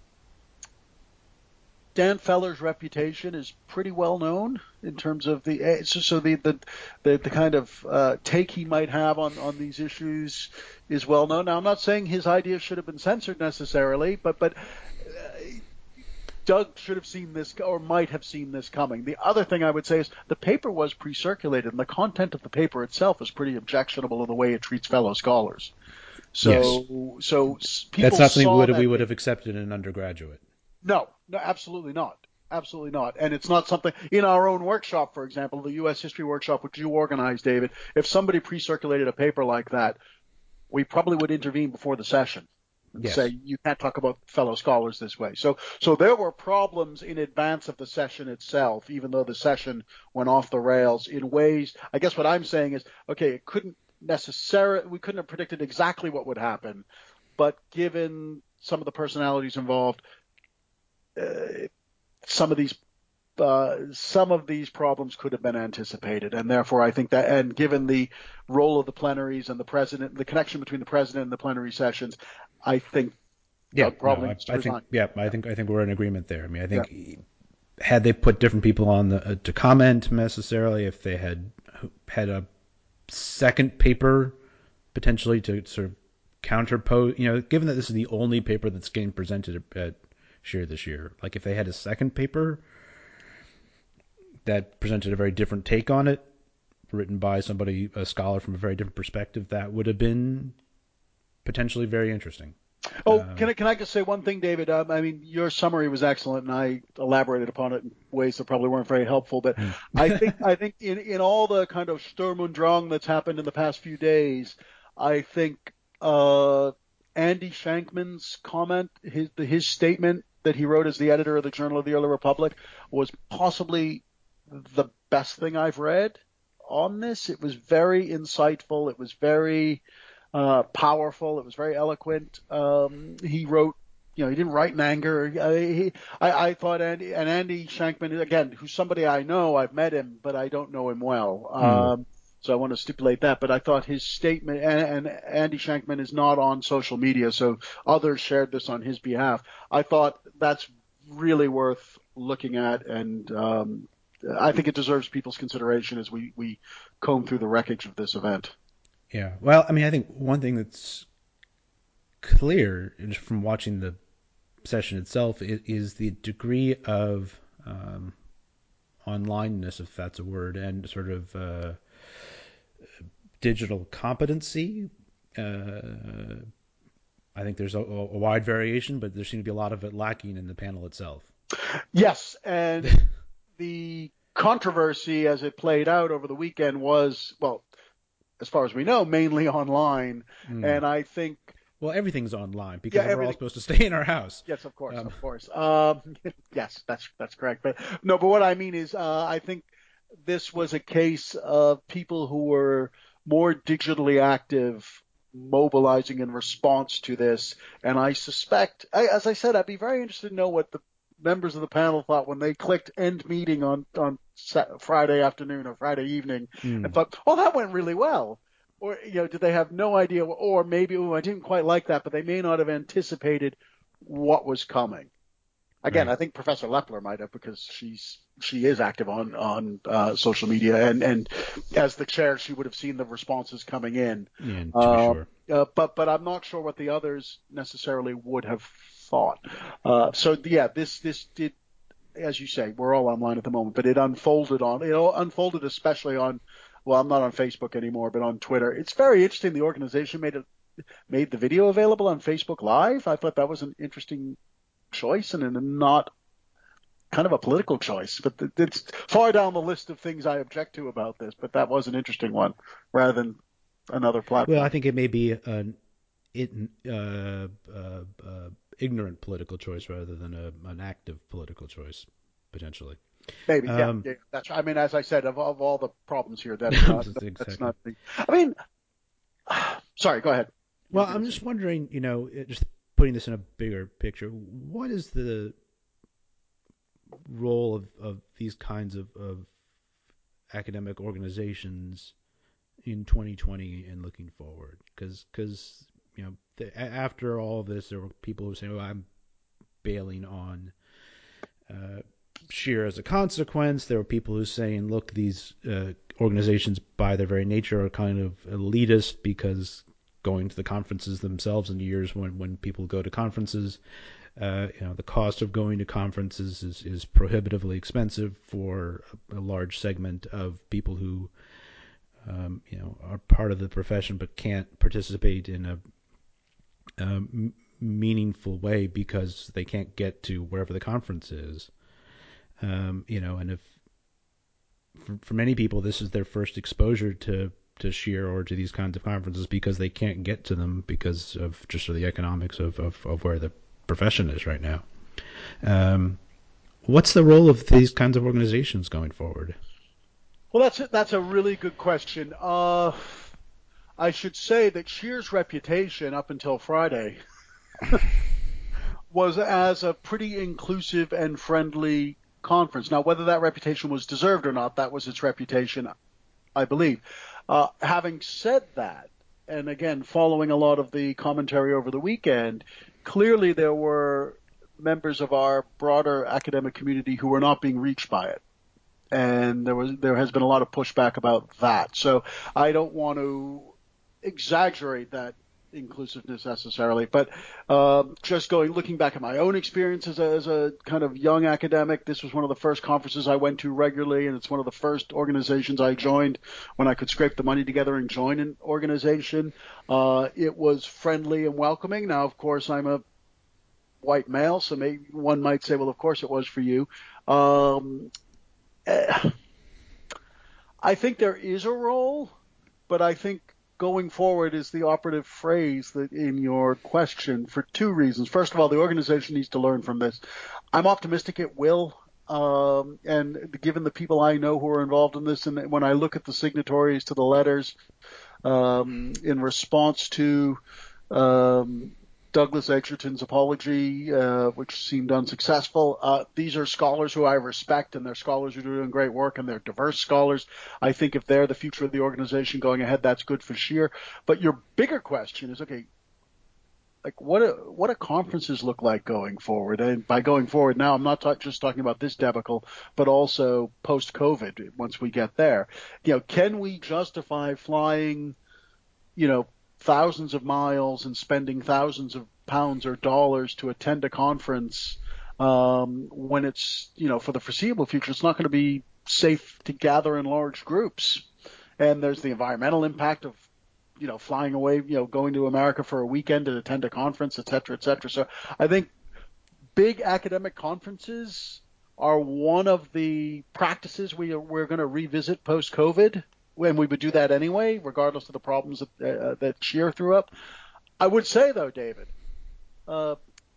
Dan Feller's reputation is pretty well known in terms of the so, so the, the the the kind of uh, take he might have on on these issues is well known. Now, I'm not saying his ideas should have been censored necessarily, but but. Uh, Doug should have seen this or might have seen this coming. The other thing I would say is the paper was pre-circulated, and the content of the paper itself is pretty objectionable in the way it treats fellow scholars. Yes. So, so That's people not something we saw would, we that would paper. have accepted in an undergraduate. No, no, absolutely not. Absolutely not. And it's not something in our own workshop, for example, the U S history workshop, which you organized, David. If somebody pre-circulated a paper like that, we probably would intervene before the session and say Yes. you can't talk about fellow scholars this way. So, so there were problems in advance of the session itself, even though the session went off the rails in ways. I guess what I'm saying is, okay, it couldn't necessarily, we couldn't have predicted exactly what would happen, but given some of the personalities involved, uh, some of these uh, some of these problems could have been anticipated, and therefore I think that, and given the role of the plenaries and the president, the connection between the president and the plenary sessions, I think Yeah. Doug No, probably I, needs to I think, resign. yeah, I Yeah, think, I think we're in agreement there. I mean, I yeah, think had they put different people on the, uh, to comment necessarily, if they had had a second paper potentially to sort of counterpose, you know, given that this is the only paper that's getting presented at Shear this year, like if they had a second paper that presented a very different take on it, written by somebody, a scholar from a very different perspective, that would have been potentially very interesting. Oh, can Um, I can I just say one thing, David? Um, I mean, your summary was excellent, and I elaborated upon it in ways that probably weren't very helpful. But hmm. I think I think in in all the kind of Sturm und Drang that's happened in the past few days, I think uh, Andy Shankman's comment, his his statement that he wrote as the editor of the Journal of the Early Republic, was possibly the best thing I've read on this. It was very insightful. It was very uh, powerful. It was very eloquent. Um, he wrote, you know, he didn't write in anger. I, he, I, I thought Andy and Andy Shankman, again, who's somebody I know, I've met him, but I don't know him well. Hmm. Um, so I want to stipulate that. But I thought his statement, and, and Andy Shankman is not on social media, so others shared this on his behalf. I thought that's really worth looking at, and um, I think it deserves people's consideration as we, we comb through the wreckage of this event. Yeah. Well, I mean, I think one thing that's clear just from watching the session itself is, is the degree of um, onlineness, if that's a word, and sort of uh, digital competency. Uh, I think there's a, a wide variation, but there seems to be a lot of it lacking in the panel itself. Yes, and the controversy as it played out over the weekend was, well, as far as we know, mainly online. Mm. And I think, Well, everything's online yeah, because we're all everything. supposed to stay in our house. Yes, of course, Um, of course. Um, yes, that's that's correct. But no, but what I mean is, uh, I think this was a case of people who were more digitally active mobilizing in response to this. And I suspect, I, as I said, I'd be very interested to know what the members of the panel thought when they clicked end meeting on, on Friday afternoon or Friday evening and mm, thought, oh, that went really well. Or, you know, did they have no idea? Or maybe, oh, I didn't quite like that, but they may not have anticipated what was coming. Again, right. I think Professor Lepler might have because she's she is active on on uh, social media, and and as the chair, she would have seen the responses coming in. Yeah, to be Um, sure. uh, but but I'm not sure what the others necessarily would have thought. Uh, so yeah, this this did, as you say, we're all online at the moment, but it unfolded on it unfolded especially on. Well, I'm not on Facebook anymore, but on Twitter. It's very interesting. The organization made it made the video available on Facebook Live. I thought that was an interesting choice and a not kind of a political choice, but it's far down the list of things I object to about this. But that was an interesting one rather than another Well, I platform. think it may be an it, uh, uh, uh, ignorant political choice rather than a, an active political choice, potentially. Maybe, yeah, Um, yeah. That's. I mean, as I said, of, of all the problems here, that's not that's exactly. not the. I mean, sorry. Go ahead. You were Well, going I'm to say. just wondering, you know, just putting this in a bigger picture, what is the role of, of these kinds of, of academic organizations in twenty twenty and looking forward? Because, because you know, the, after all of this, there were people who say, "Well, I'm bailing on uh, Sheer as a consequence." There were people who saying, "Look, these uh, organizations, by their very nature, are kind of elitist because going to the conferences themselves in years when when people go to conferences, uh, you know, the cost of going to conferences is, is prohibitively expensive for a, a large segment of people who, um, you know, are part of the profession but can't participate in a, um, meaningful way because they can't get to wherever the conference is." Um, you know, and if for, for many people this is their first exposure to to Sheer or to these kinds of conferences because they can't get to them because of just the economics of, of, of where the profession is right now. Um, what's the role of these kinds of organizations going forward? Well, that's a, that's a really good question. Uh, I should say that Shear's reputation up until Friday was as a pretty inclusive and friendly conference. Now, whether that reputation was deserved or not, that was its reputation, I believe. Uh, having said that, and again, following a lot of the commentary over the weekend, clearly there were members of our broader academic community who were not being reached by it. And there was there has been a lot of pushback about that. So I don't want to exaggerate that inclusiveness necessarily, but uh, just going looking back at my own experience as a, as a kind of young academic, this was one of the first conferences I went to regularly, and it's one of the first organizations I joined when I could scrape the money together and join an organization. Uh, it was friendly and welcoming. Now, of course, I'm a white male, so maybe one might say, well, of course it was for you. Um, eh, I think there is a role, but I think going forward is the operative phrase that in your question for two reasons. First of all, the organization needs to learn from this. I'm optimistic it will. Um, and given the people I know who are involved in this, and when I look at the signatories to the letters um, in response to um, Douglas Edgerton's apology, uh, which seemed unsuccessful. Uh, these are scholars who I respect, and they're scholars who are doing great work, and they're diverse scholars. I think if they're the future of the organization going ahead, that's good for Sheer. But your bigger question is, okay, like what do, what do conferences look like going forward? And by going forward now, I'm not talk, just talking about this debacle, but also post-COVID. Once we get there, you know, can we justify flying, you know, thousands of miles and spending thousands of pounds or dollars to attend a conference um, when it's, you know, for the foreseeable future, it's not going to be safe to gather in large groups. And there's the environmental impact of, you know, flying away, you know, going to America for a weekend to attend a conference, et cetera, et cetera. So I think big academic conferences are one of the practices we are, we're going to revisit post COVID. When we would do that anyway, regardless of the problems that, uh, that Sheer threw up. I would say, though, David, uh,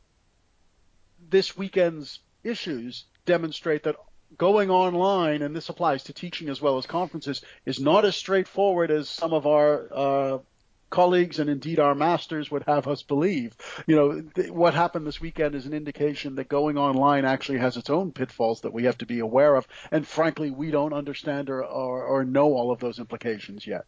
this weekend's issues demonstrate that going online, and this applies to teaching as well as conferences, is not as straightforward as some of our uh, colleagues and indeed our masters would have us believe. You know, th- what happened this weekend is an indication that going online actually has its own pitfalls that we have to be aware of. And frankly, we don't understand or, or, or know all of those implications yet.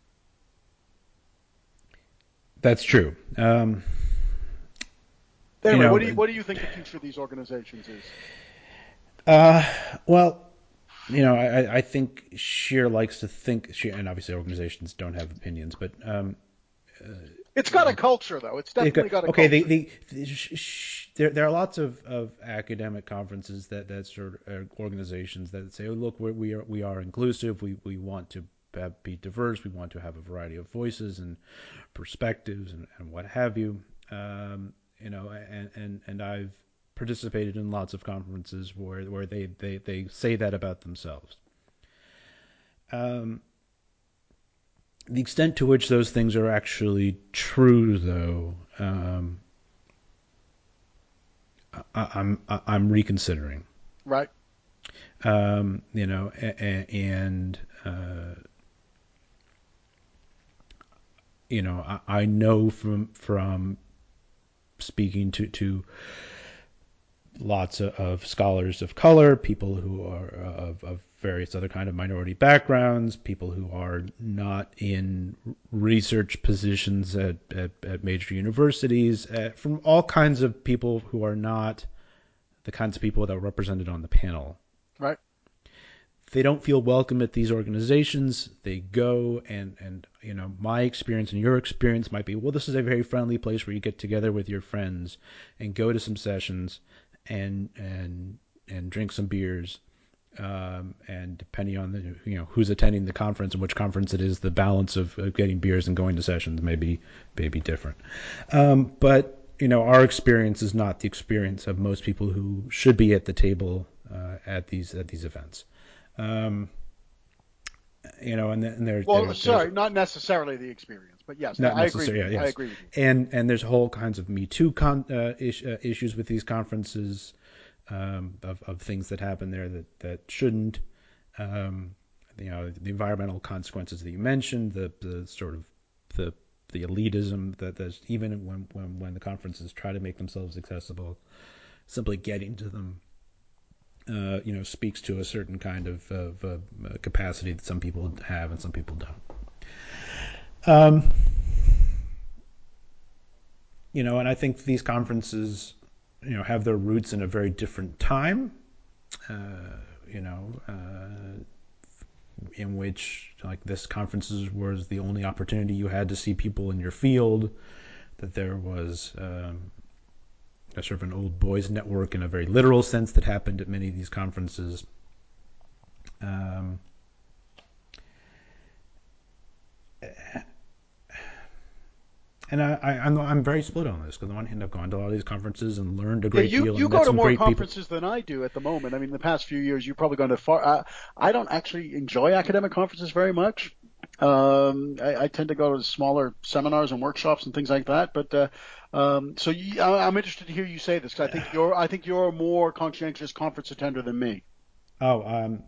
That's true. Um, you Anyway, what do you know, what do you think the future of these organizations is? uh, well, you know, I, I think Sheer likes to think, Sheer, and obviously organizations don't have opinions, but um, It's got you a know, culture, though. It's they definitely got a okay. They, culture. they, they sh- sh- there, there are lots of, of academic conferences that that sort of uh, organizations that say, "Oh, look, we're, we are we are inclusive. We we want to be diverse. We want to have a variety of voices and perspectives and, and what have you. Um, you know, and, and, and I've participated in lots of conferences where, where they, they, they say that about themselves. Um, the extent to which those things are actually true, though, um, I, I'm I'm reconsidering. Right. Um, you know, and uh, you know, I, I know from from speaking to to lots of, of scholars of color, people who are of, of various other kind of minority backgrounds, people who are not in research positions at, at, at major universities, uh, from all kinds of people who are not the kinds of people that are represented on the panel. Right. They don't feel welcome at these organizations. They go and, and you know, my experience and your experience might be, well, this is a very friendly place where you get together with your friends and go to some sessions and and and drink some beers. Um, and depending on the you know who's attending the conference and which conference it is, the balance of, of getting beers and going to sessions may be may be different. Um, but you know, our experience is not the experience of most people who should be at the table uh, at these at these events. Um, you know, and, and there's Well, there's there's sorry, not necessarily the experience, but yes, not I agree necessarily, with yeah, you. I yes, agree with you. and and there's whole kinds of Me Too con- uh, is, uh, issues with these conferences, um, of of things that happen there that that shouldn't. Um, you know, the environmental consequences that you mentioned, the the sort of the the elitism that there's even when when when the conferences try to make themselves accessible, simply getting to them. Uh, you know, speaks to a certain kind of, of uh, capacity that some people have and some people don't. Um, you know, and I think these conferences, you know, have their roots in a very different time. Uh, you know, uh, in which like this conferences was the only opportunity you had to see people in your field. That there was um, a sort of an old boys network in a very literal sense that happened at many of these conferences. Um, and I, I, I'm I'm very split on this because on one hand I've gone to a lot of these conferences and learned a Yeah, great you deal you and go met to some more great people. conferences than I do at the moment. I mean, in the past few years, you've probably gone to far. Uh, I don't actually enjoy academic conferences very much. Um, I, I tend to go to smaller seminars and workshops and things like that. But uh, um, so you, I, I'm interested to hear you say this because I think you're I think you're a more conscientious conference attender than me. Oh, um,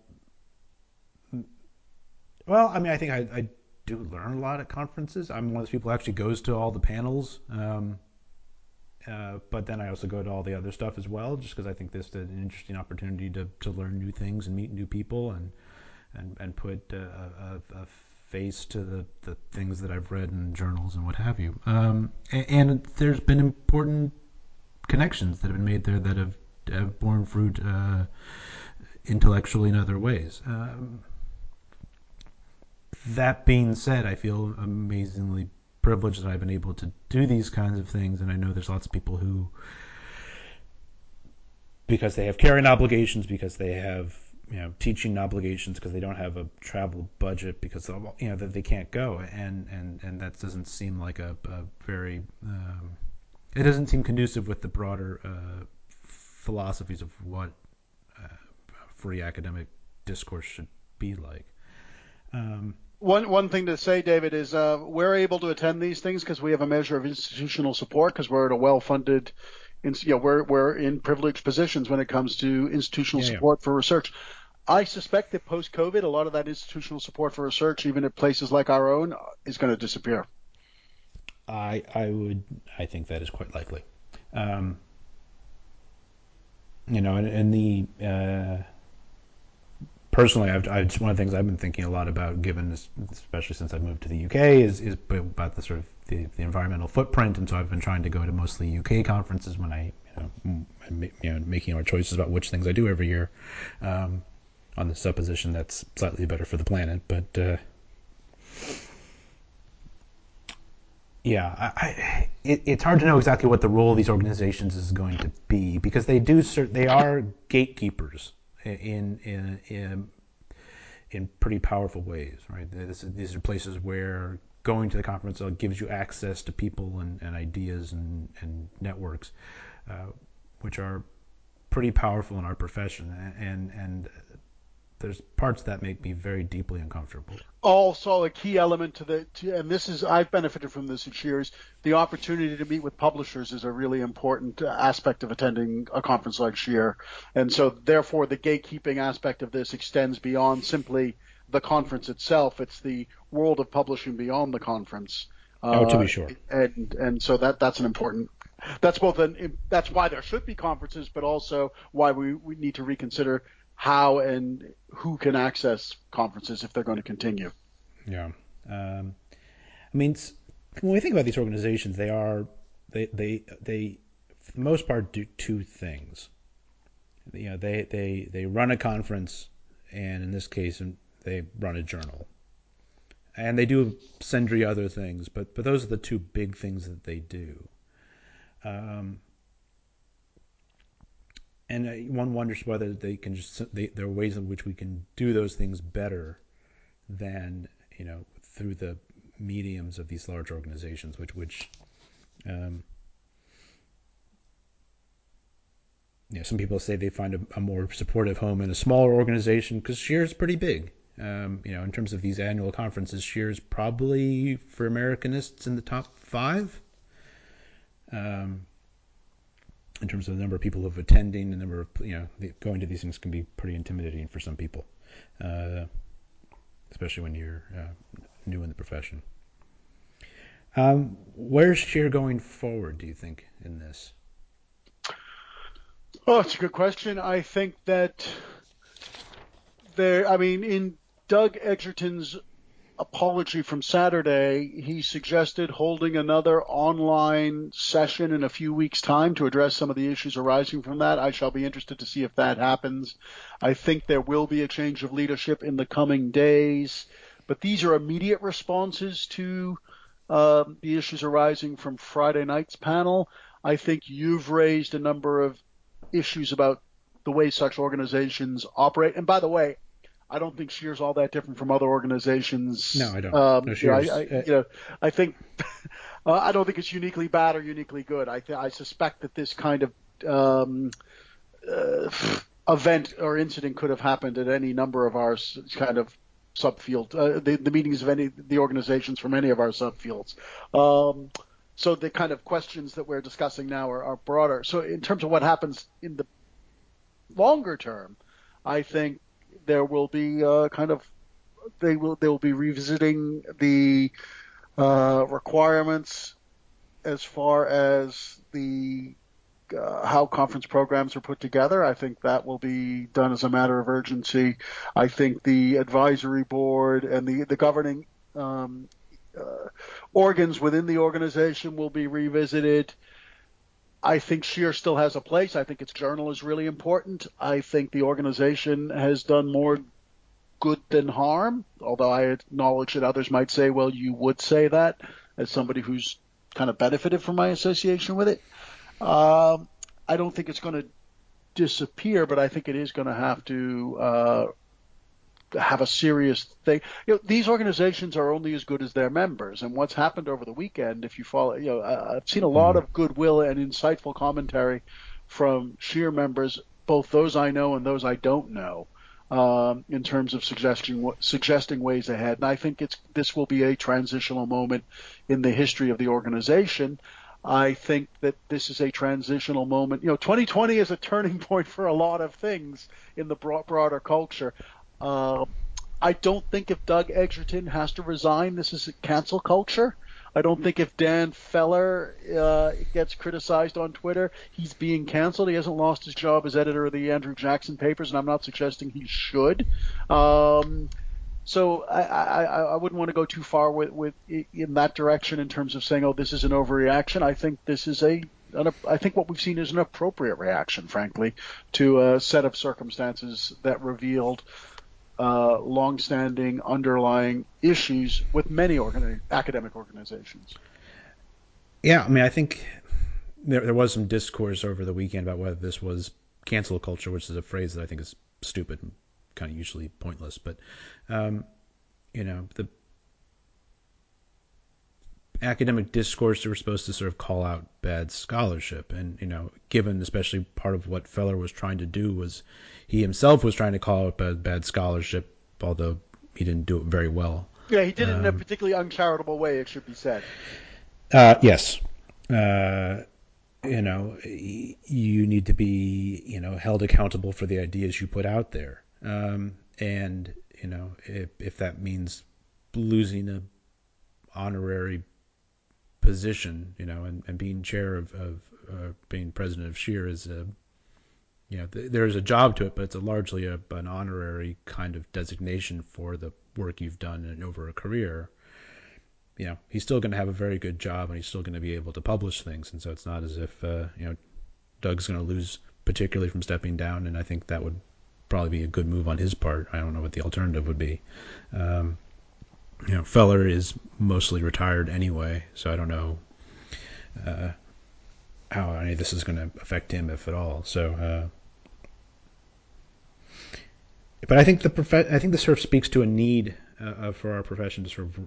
well, I mean, I think I, I do learn a lot at conferences. I'm one of those people who actually goes to all the panels. Um, Uh, but then I also go to all the other stuff as well, just because I think this is an interesting opportunity to, to learn new things and meet new people and and, and put uh, a, a face to the, the things that I've read in journals and what have you. Um, and, and there's been important connections that have been made there that have, have borne fruit uh, intellectually in other ways. Um, that being said, I feel amazingly privileged that I've been able to do these kinds of things, and I know there's lots of people who, because they have caring obligations, because they have you know teaching obligations, because they don't have a travel budget, because you know that they can't go, and and and that doesn't seem like a, a very um, it doesn't seem conducive with the broader uh, philosophies of what uh, free academic discourse should be like. Um, One one thing to say, David, is uh, we're able to attend these things because we have a measure of institutional support because we're at a well-funded, you know, we're we're in privileged positions when it comes to institutional yeah, yeah. support for research. I suspect that post-COVID, a lot of that institutional support for research, even at places like our own, is going to disappear. I I would I think that is quite likely. Um, you know, and, and the uh, personally, I've, I, it's one of the things I've been thinking a lot about, given this, especially since I've moved to the U K, is, is about the sort of the, the environmental footprint. And so I've been trying to go to mostly U K conferences when I, you know, you know making our choices about which things I do every year, um, on the supposition that's slightly better for the planet. But uh, yeah, I, I, it, it's hard to know exactly what the role of these organizations is going to be because they do they are gatekeepers in in, in in pretty powerful ways, right? This, these are places where going to the conference gives you access to people and, and ideas and, and networks, uh, which are pretty powerful in our profession. And and there's parts that make me very deeply uncomfortable. Also, a key element to the, to, and this is, I've benefited from this each year, is the opportunity to meet with publishers is a really important aspect of attending a conference like SHEAR. And so, therefore, the gatekeeping aspect of this extends beyond simply the conference itself. It's the world of publishing beyond the conference. Oh, to Uh, be sure. and, and so that, that's an important, that's both an, that's why there should be conferences, but also why we, we need to reconsider how and who can access conferences if they're going to continue. Yeah. Um, I mean, when we think about these organizations, they are they they they for the most part do two things. You know, they they they run a conference, and in this case, they run a journal, and they do sundry other things. But but those are the two big things that they do. Um, and one wonders whether they can just they, there are ways in which we can do those things better than you know through the mediums of these large organizations, which which um, you know, some people say they find a, a more supportive home in a smaller organization because SHEAR is pretty big. Um, you know, in terms of these annual conferences, SHEAR is probably for Americanists in the top five. Um, in terms of the number of people who are attending, the number of you know going to these things can be pretty intimidating for some people, uh, especially when you're uh, new in the profession. Um, where's SHEAR going forward, do you think, in this? Oh, it's a good question. I think that there, I mean, in Doug Edgerton's apology from Saturday, he suggested holding another online session in a few weeks' time to address some of the issues arising from that. I shall be interested to see if that happens. I think there will be a change of leadership in the coming days, but these are immediate responses to uh, the issues arising from Friday night's panel. I think you've raised a number of issues about the way such organizations operate. And by the way, I don't think SHEAR's all that different from other No, organizations. I don't. No, Um, you know, I, I, SHEAR's. Uh, you know, I think uh, I don't think it's uniquely bad or uniquely good. I, th- I suspect that this kind of um, uh, event or incident could have happened at any number of our kind of subfield, uh, the, the meetings of any the organizations from any of our subfields. Um, so the kind of questions that we're discussing now are, are broader. So in terms of what happens in the longer term, I think there will be uh, kind of they will they will be revisiting the uh, requirements as far as the uh, how conference programs are put together. I think that will be done as a matter of urgency. I think the advisory board and the the governing um, uh, organs within the organization will be revisited. I think SHEAR still has a place. I think its journal is really important. I think the organization has done more good than harm, although I acknowledge that others might say, well, you would say that as somebody who's kind of benefited from my association with it. Um, I don't think it's going to disappear, but I think it is going to have to uh, have a serious thing. You know, these organizations are only as good as their members, and what's happened over the weekend, if you follow, you know, I've seen a lot mm, of goodwill and insightful commentary from SHEAR members, both those I know and those I don't know, um, in terms of suggesting suggesting ways ahead. And I think it's this will be a transitional moment in the history of the organization. I think that this is a transitional moment. You know, twenty twenty is a turning point for a lot of things in the broad, broader culture. Uh, I don't think if Doug Edgerton has to resign, this is a cancel culture. I don't think if Dan Feller uh, gets criticized on Twitter, he's being canceled. He hasn't lost his job as editor of the Andrew Jackson papers, and I'm not suggesting he should. Um, so I, I, I wouldn't want to go too far with, with in that direction in terms of saying, oh, this is an overreaction. I think this is a an, I think what we've seen is an appropriate reaction, frankly, to a set of circumstances that revealed uh, longstanding underlying issues with many organi- academic organizations. yeah, I mean, I think there, there was some discourse over the weekend about whether this was cancel culture, which is a phrase that I think is stupid, kind of usually pointless. But um, you know, the academic discourse are supposed to sort of call out bad scholarship, and you know, given especially part of what Feller was trying to do was he himself was trying to call out bad, bad scholarship, although he didn't do it very well. Yeah, he did it in a Um, particularly uncharitable way, it should be said. uh, yes. Uh, you know, you need to be, you know, held accountable for the ideas you put out there. Um, and, you know, if, if that means losing a honorary position, you know, and, and being chair of, of uh, being president of SHEAR is a, you know, th- there's a job to it, but it's a largely a, an honorary kind of designation for the work you've done in, over a career. You know, he's still going to have a very good job, and he's still going to be able to publish things, and so it's not as if uh, you know Doug's going to lose particularly from stepping down, and I think that would probably be a good move on his part. I don't know what the alternative would be. Um, you know, Feller is mostly retired anyway, so I don't know uh, how any of this is going to affect him, if at all. So, uh, but I think the prof- I think this sort of speaks to a need uh, for our profession to sort of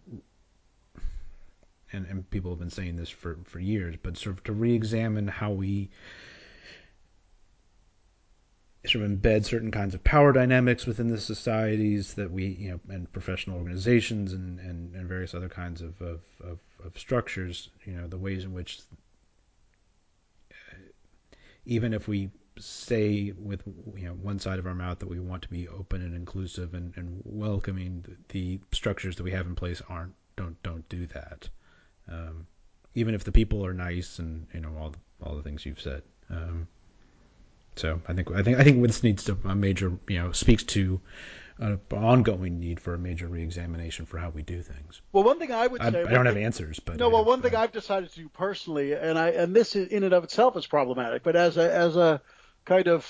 and, and people have been saying this for, for years, but sort of to re-examine how we sort of embed certain kinds of power dynamics within the societies that we, you know, and professional organizations and, and, and various other kinds of, of, of, of structures, you know, the ways in which, even if we say with, you know, one side of our mouth that we want to be open and inclusive and, and welcoming, the structures that we have in place aren't, don't, don't do that. Um, even if the people are nice and, you know, all the, all the things you've said. Um, so I think I think I think this needs to a major, you know, speaks to an ongoing need for a major reexamination for how we do things. Well, one thing I would I, say, I don't have thing, answers, but no, I well, have. one thing Uh, I've decided to do personally, and I and this is, in and of itself is problematic, but as a as a kind of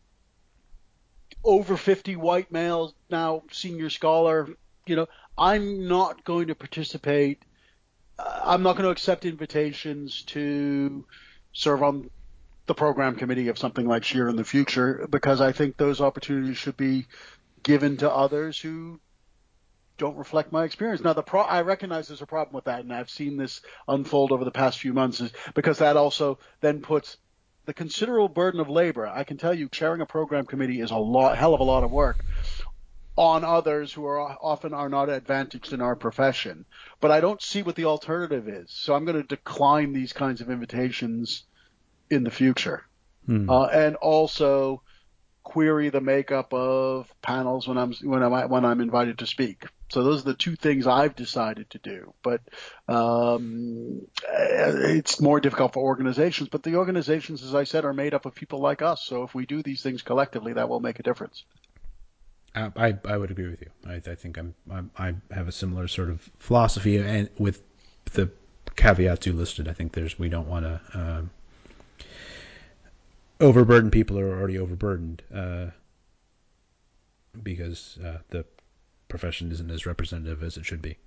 over fifty white male now senior scholar, you know, I'm not going to participate. Uh, I'm not going to accept invitations to serve on the program committee of something like SHEAR in the future, because I think those opportunities should be given to others who don't reflect my experience. Now, the pro- I recognize there's a problem with that, and I've seen this unfold over the past few months, is because that also then puts the considerable burden of labor. I can tell you, chairing a program committee is a lot, hell of a lot of work on others who are often are not advantaged in our profession. But I don't see what the alternative is, so I'm going to decline these kinds of invitations in the future, hmm. uh, and also query the makeup of panels when I'm when I'm when I'm invited to speak. So those are the two things I've decided to do. But um, it's more difficult for organizations. But the organizations, as I said, are made up of people like us. So if we do these things collectively, that will make a difference. I, I I would agree with you. I, I think I'm, I'm I have a similar sort of philosophy, and with the caveats you listed, I think there's we don't want to. Um, overburden people who are already overburdened, uh, because uh, the profession isn't as representative as it should be.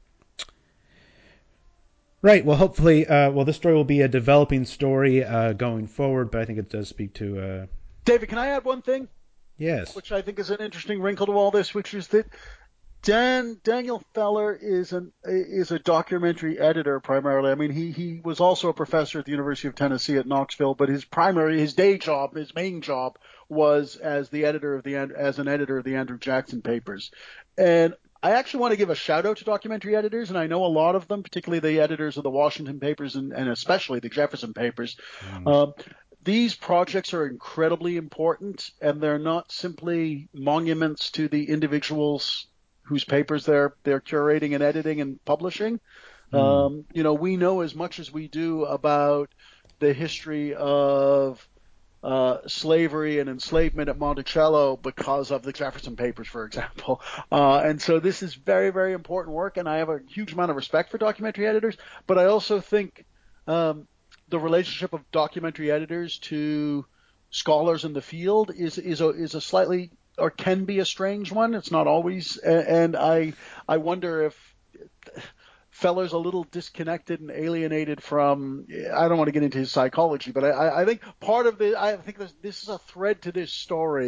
Right. Well, hopefully, uh, well, this story will be a developing story uh, going forward, but I think it does speak to. Uh, David, can I add one thing, yes. which I think is an interesting wrinkle to all this, which is that Dan Daniel Feller is an is a documentary editor primarily. I mean, he he was also a professor at the University of Tennessee at Knoxville, but his primary, his day job, his main job was as the editor of the as an editor of the Andrew Jackson papers. And I actually want to give a shout out to documentary editors, and I know a lot of them, particularly the editors of the Washington papers and, and especially the Jefferson papers. Mm. Um, these projects are incredibly important, and they're not simply monuments to the individuals whose papers they're they're curating and editing and publishing. Mm. Um, you know, we know as much as we do about the history of uh, slavery and enslavement at Monticello because of the Jefferson Papers, for example. Uh, and so this is very, very important work, and I have a huge amount of respect for documentary editors. But I also think um, the relationship of documentary editors to scholars in the field is is a is a slightly or can be a strange one. It's not always, and I I wonder if Feller's a little disconnected and alienated from. I don't want to get into his psychology, but I, I think part of the I think this, this is a thread to this story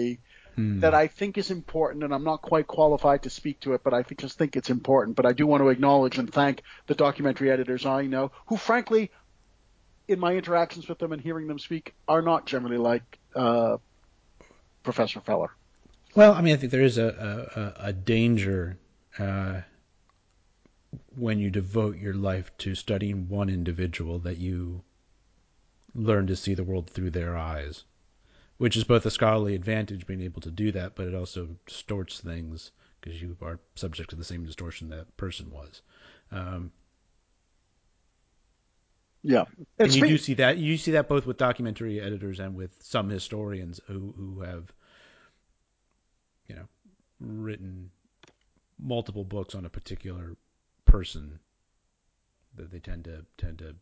that I think is important, and I'm not quite qualified to speak to it, but I think, just think it's important. But I do want to acknowledge and thank the documentary editors I know, who frankly, in my interactions with them and hearing them speak, are not generally like uh, Professor Feller. Well, I mean, I think there is a, a, a danger uh, when you devote your life to studying one individual that you learn to see the world through their eyes, which is both a scholarly advantage being able to do that, but it also distorts things because you are subject to the same distortion that person was. Um, Yeah, and it's you do me. see that you see that both with documentary editors and with some historians who who have, you know, written multiple books on a particular person, that they tend to tend to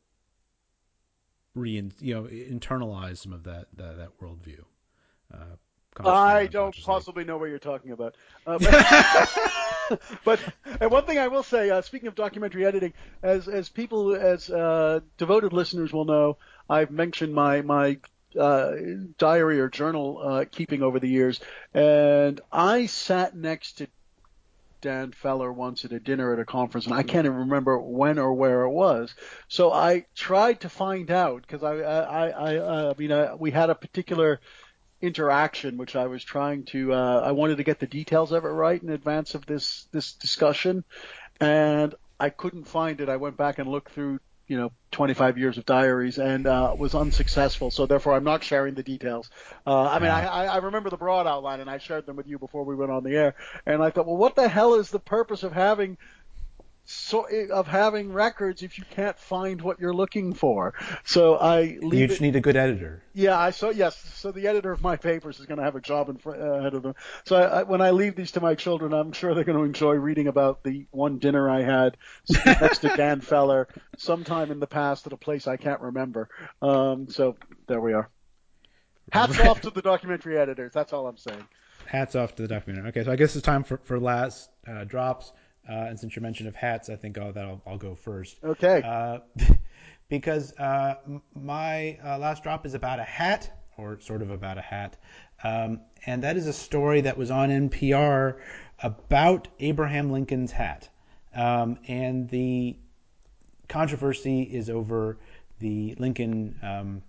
re you know internalize some of that that, that worldview, uh, consciously or I don't unconsciously. possibly know what you're talking about. Uh, but, but and one thing I will say, uh, speaking of documentary editing, as as people, as uh, devoted listeners will know, I've mentioned my my uh, diary or journal uh, keeping over the years, and I sat next to Dan Feller once at a dinner at a conference, and I can't even remember when or where it was. So I tried to find out because I I I, I, I mean I, we had a particular interaction, which I was trying to, uh, I wanted to get the details of it right in advance of this, this discussion. And I couldn't find it. I went back and looked through, you know, twenty-five years of diaries and, uh, was unsuccessful. So therefore I'm not sharing the details. Uh, I mean, Uh, I, I remember the broad outline and I shared them with you before we went on the air. And I thought, well, what the hell is the purpose of having so of having records if you can't find what you're looking for? So I you leave just it. need a good editor. Yeah, I saw. Yes, so the editor of my papers is going to have a job in front, uh, ahead of them. So I, I, when I leave these to my children, I'm sure they're going to enjoy reading about the one dinner I had sitting next to Dan Feller sometime in the past at a place I can't remember. Um, so there we are. Hats off to the documentary editors. That's all I'm saying. Hats off to the documentary. Okay, so I guess it's time for for last uh, drops. Uh, and since your mention of hats, I think I'll, that'll, I'll go first. Okay. Uh, because uh, my uh, last drop is about a hat, or sort of about a hat. Um, and that is a story that was on N P R about Abraham Lincoln's hat. Um, and the controversy is over the Lincoln um,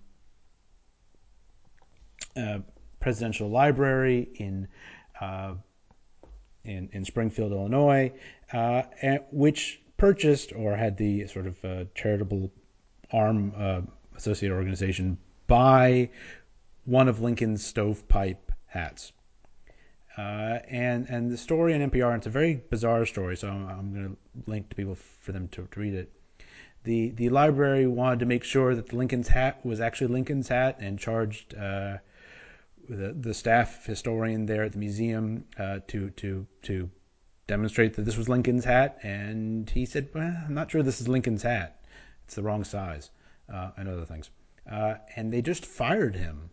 uh, Presidential Library in uh, in, in Springfield, Illinois, uh, and, which purchased or had the sort of uh, charitable arm uh, associated organization buy one of Lincoln's stovepipe hats. Uh, and and the story on N P R, and it's a very bizarre story, so I'm, I'm going to link to people for them to, to read it. The the library wanted to make sure that the Lincoln's hat was actually Lincoln's hat, and charged uh, the the staff historian there at the museum uh, to to to demonstrate that this was Lincoln's hat. And he said, well, I'm not sure this is Lincoln's hat. It's the wrong size, uh, and other things. Uh, and they just fired him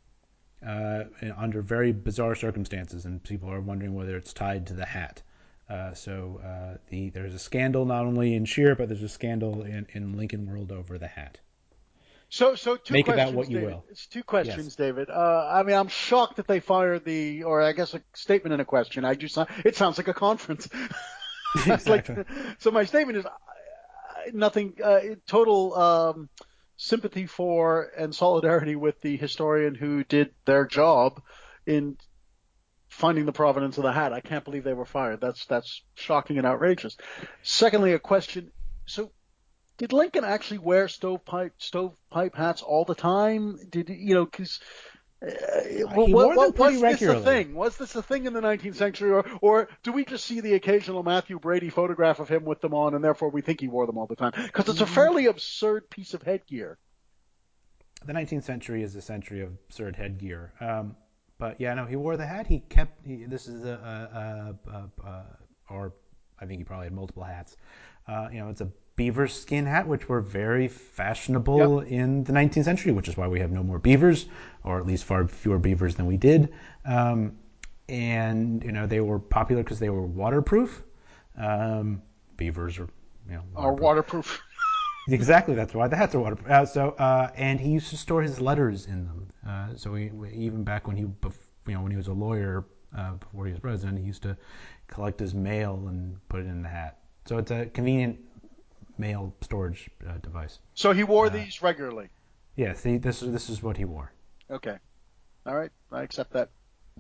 uh, under very bizarre circumstances, and people are wondering whether it's tied to the hat. Uh, so uh, the, there's a scandal not only in Shear, but there's a scandal in, in Lincoln World over the hat. So, so two Make of that questions, what you David. will. It's two Yes. questions, David. Uh, I mean, I'm shocked that they fired the, or I guess a statement and a question. I just, it sounds like a conference. It's like, Exactly. so my statement is uh, nothing, uh, total um, sympathy for and solidarity with the historian who did their job in finding the provenance of the hat. I can't believe they were fired. That's that's shocking and outrageous. Secondly, a question. So did Lincoln actually wear stovepipe stovepipe hats all the time? Did you know? Because uh, Uh, what, he wore them what pretty was this a regularly. thing? Was this a thing in the nineteenth century, or or do we just see the occasional Matthew Brady photograph of him with them on, and therefore we think he wore them all the time? Because it's a Mm, fairly absurd piece of headgear. the nineteenth century is a century of absurd headgear. Um, but yeah, no, he wore the hat. He kept. He, this is a, a, a, a, a, or I think he probably had multiple hats. Uh, you know, it's a beaver skin hat, which were very Yep. fashionable in the nineteenth century, which is why we have no more beavers, or at least far fewer beavers than we did. Um, and you know, they were popular because they were waterproof. Um, beavers are, you know, Or waterproof. waterproof. Exactly, that's why the hats are waterproof. Uh, so, uh, and he used to store his letters in them. Uh, so he, even back when he, you know, when he was a lawyer uh, before he was president, he used to collect his mail and put it in the hat. So it's a convenient mail storage uh, device. So he wore Uh, these regularly. Yes, he, this is this is what he wore. Okay. All right. I accept that.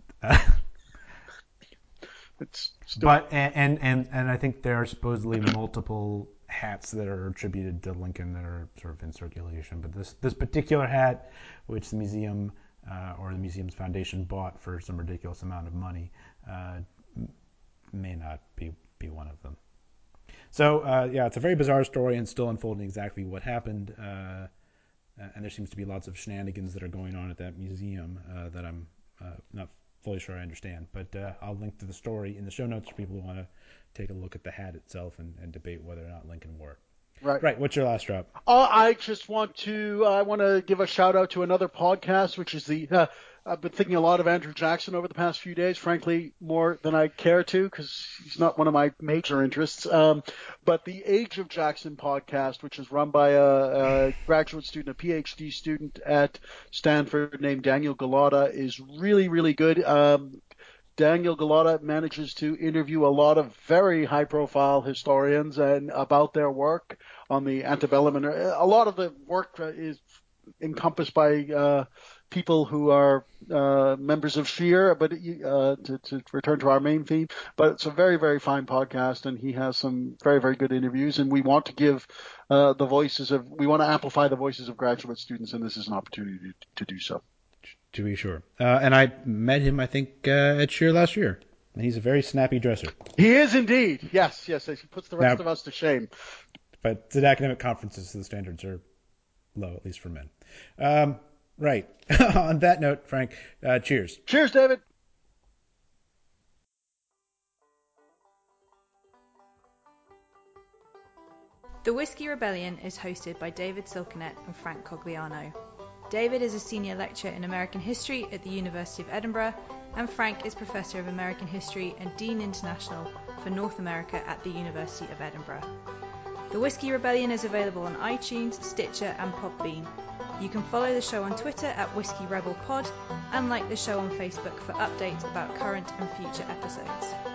It's still... But and, and and and I think there are supposedly multiple hats that are attributed to Lincoln that are sort of in circulation. But this this particular hat, which the museum uh, or the museum's foundation bought for some ridiculous amount of money, uh, may not be be one of them. So uh, yeah, it's a very bizarre story and still unfolding exactly what happened. Uh, and there seems to be lots of shenanigans that are going on at that museum uh, that I'm uh, not fully sure I understand. But uh, I'll link to the story in the show notes for people who want to take a look at the hat itself and, and debate whether or not Lincoln wore it. Right. Right. What's your last drop? Uh, I just want to I want to give a shout out to another podcast, which is the uh, I've been thinking a lot of Andrew Jackson over the past few days, frankly, more than I care to, because he's not one of my major interests. Um, but the Age of Jackson podcast, which is run by a, a graduate student, a PhD student at Stanford named Daniel Gullotta, is really, really good. Um, Daniel Gullotta manages to interview a lot of very high-profile historians and about their work on the antebellum, and a lot of the work is encompassed by uh, people who are uh, members of SHEAR, but uh, to, to return to our main theme. But it's a very, very fine podcast, and he has some very, very good interviews, and we want to give uh, the voices of, we want to amplify the voices of graduate students, and this is an opportunity to, to do so. To be sure. Uh, and I met him, I think, uh, at SHEAR last year. And he's a very snappy dresser. He is indeed. Yes, yes. He puts the rest now, of us to shame. But at academic conferences, the standards are low, at least for men. Um, right. On that note, Frank, uh, cheers. Cheers, David. The Whiskey Rebellion is hosted by David Silkenat and Frank Cogliano. David is a senior lecturer in American history at the University of Edinburgh, and Frank is Professor of American History and Dean International for North America at the University of Edinburgh. The Whiskey Rebellion is available on iTunes, Stitcher and Podbean. You can follow the show on Twitter at Whiskey Rebel Pod and like the show on Facebook for updates about current and future episodes.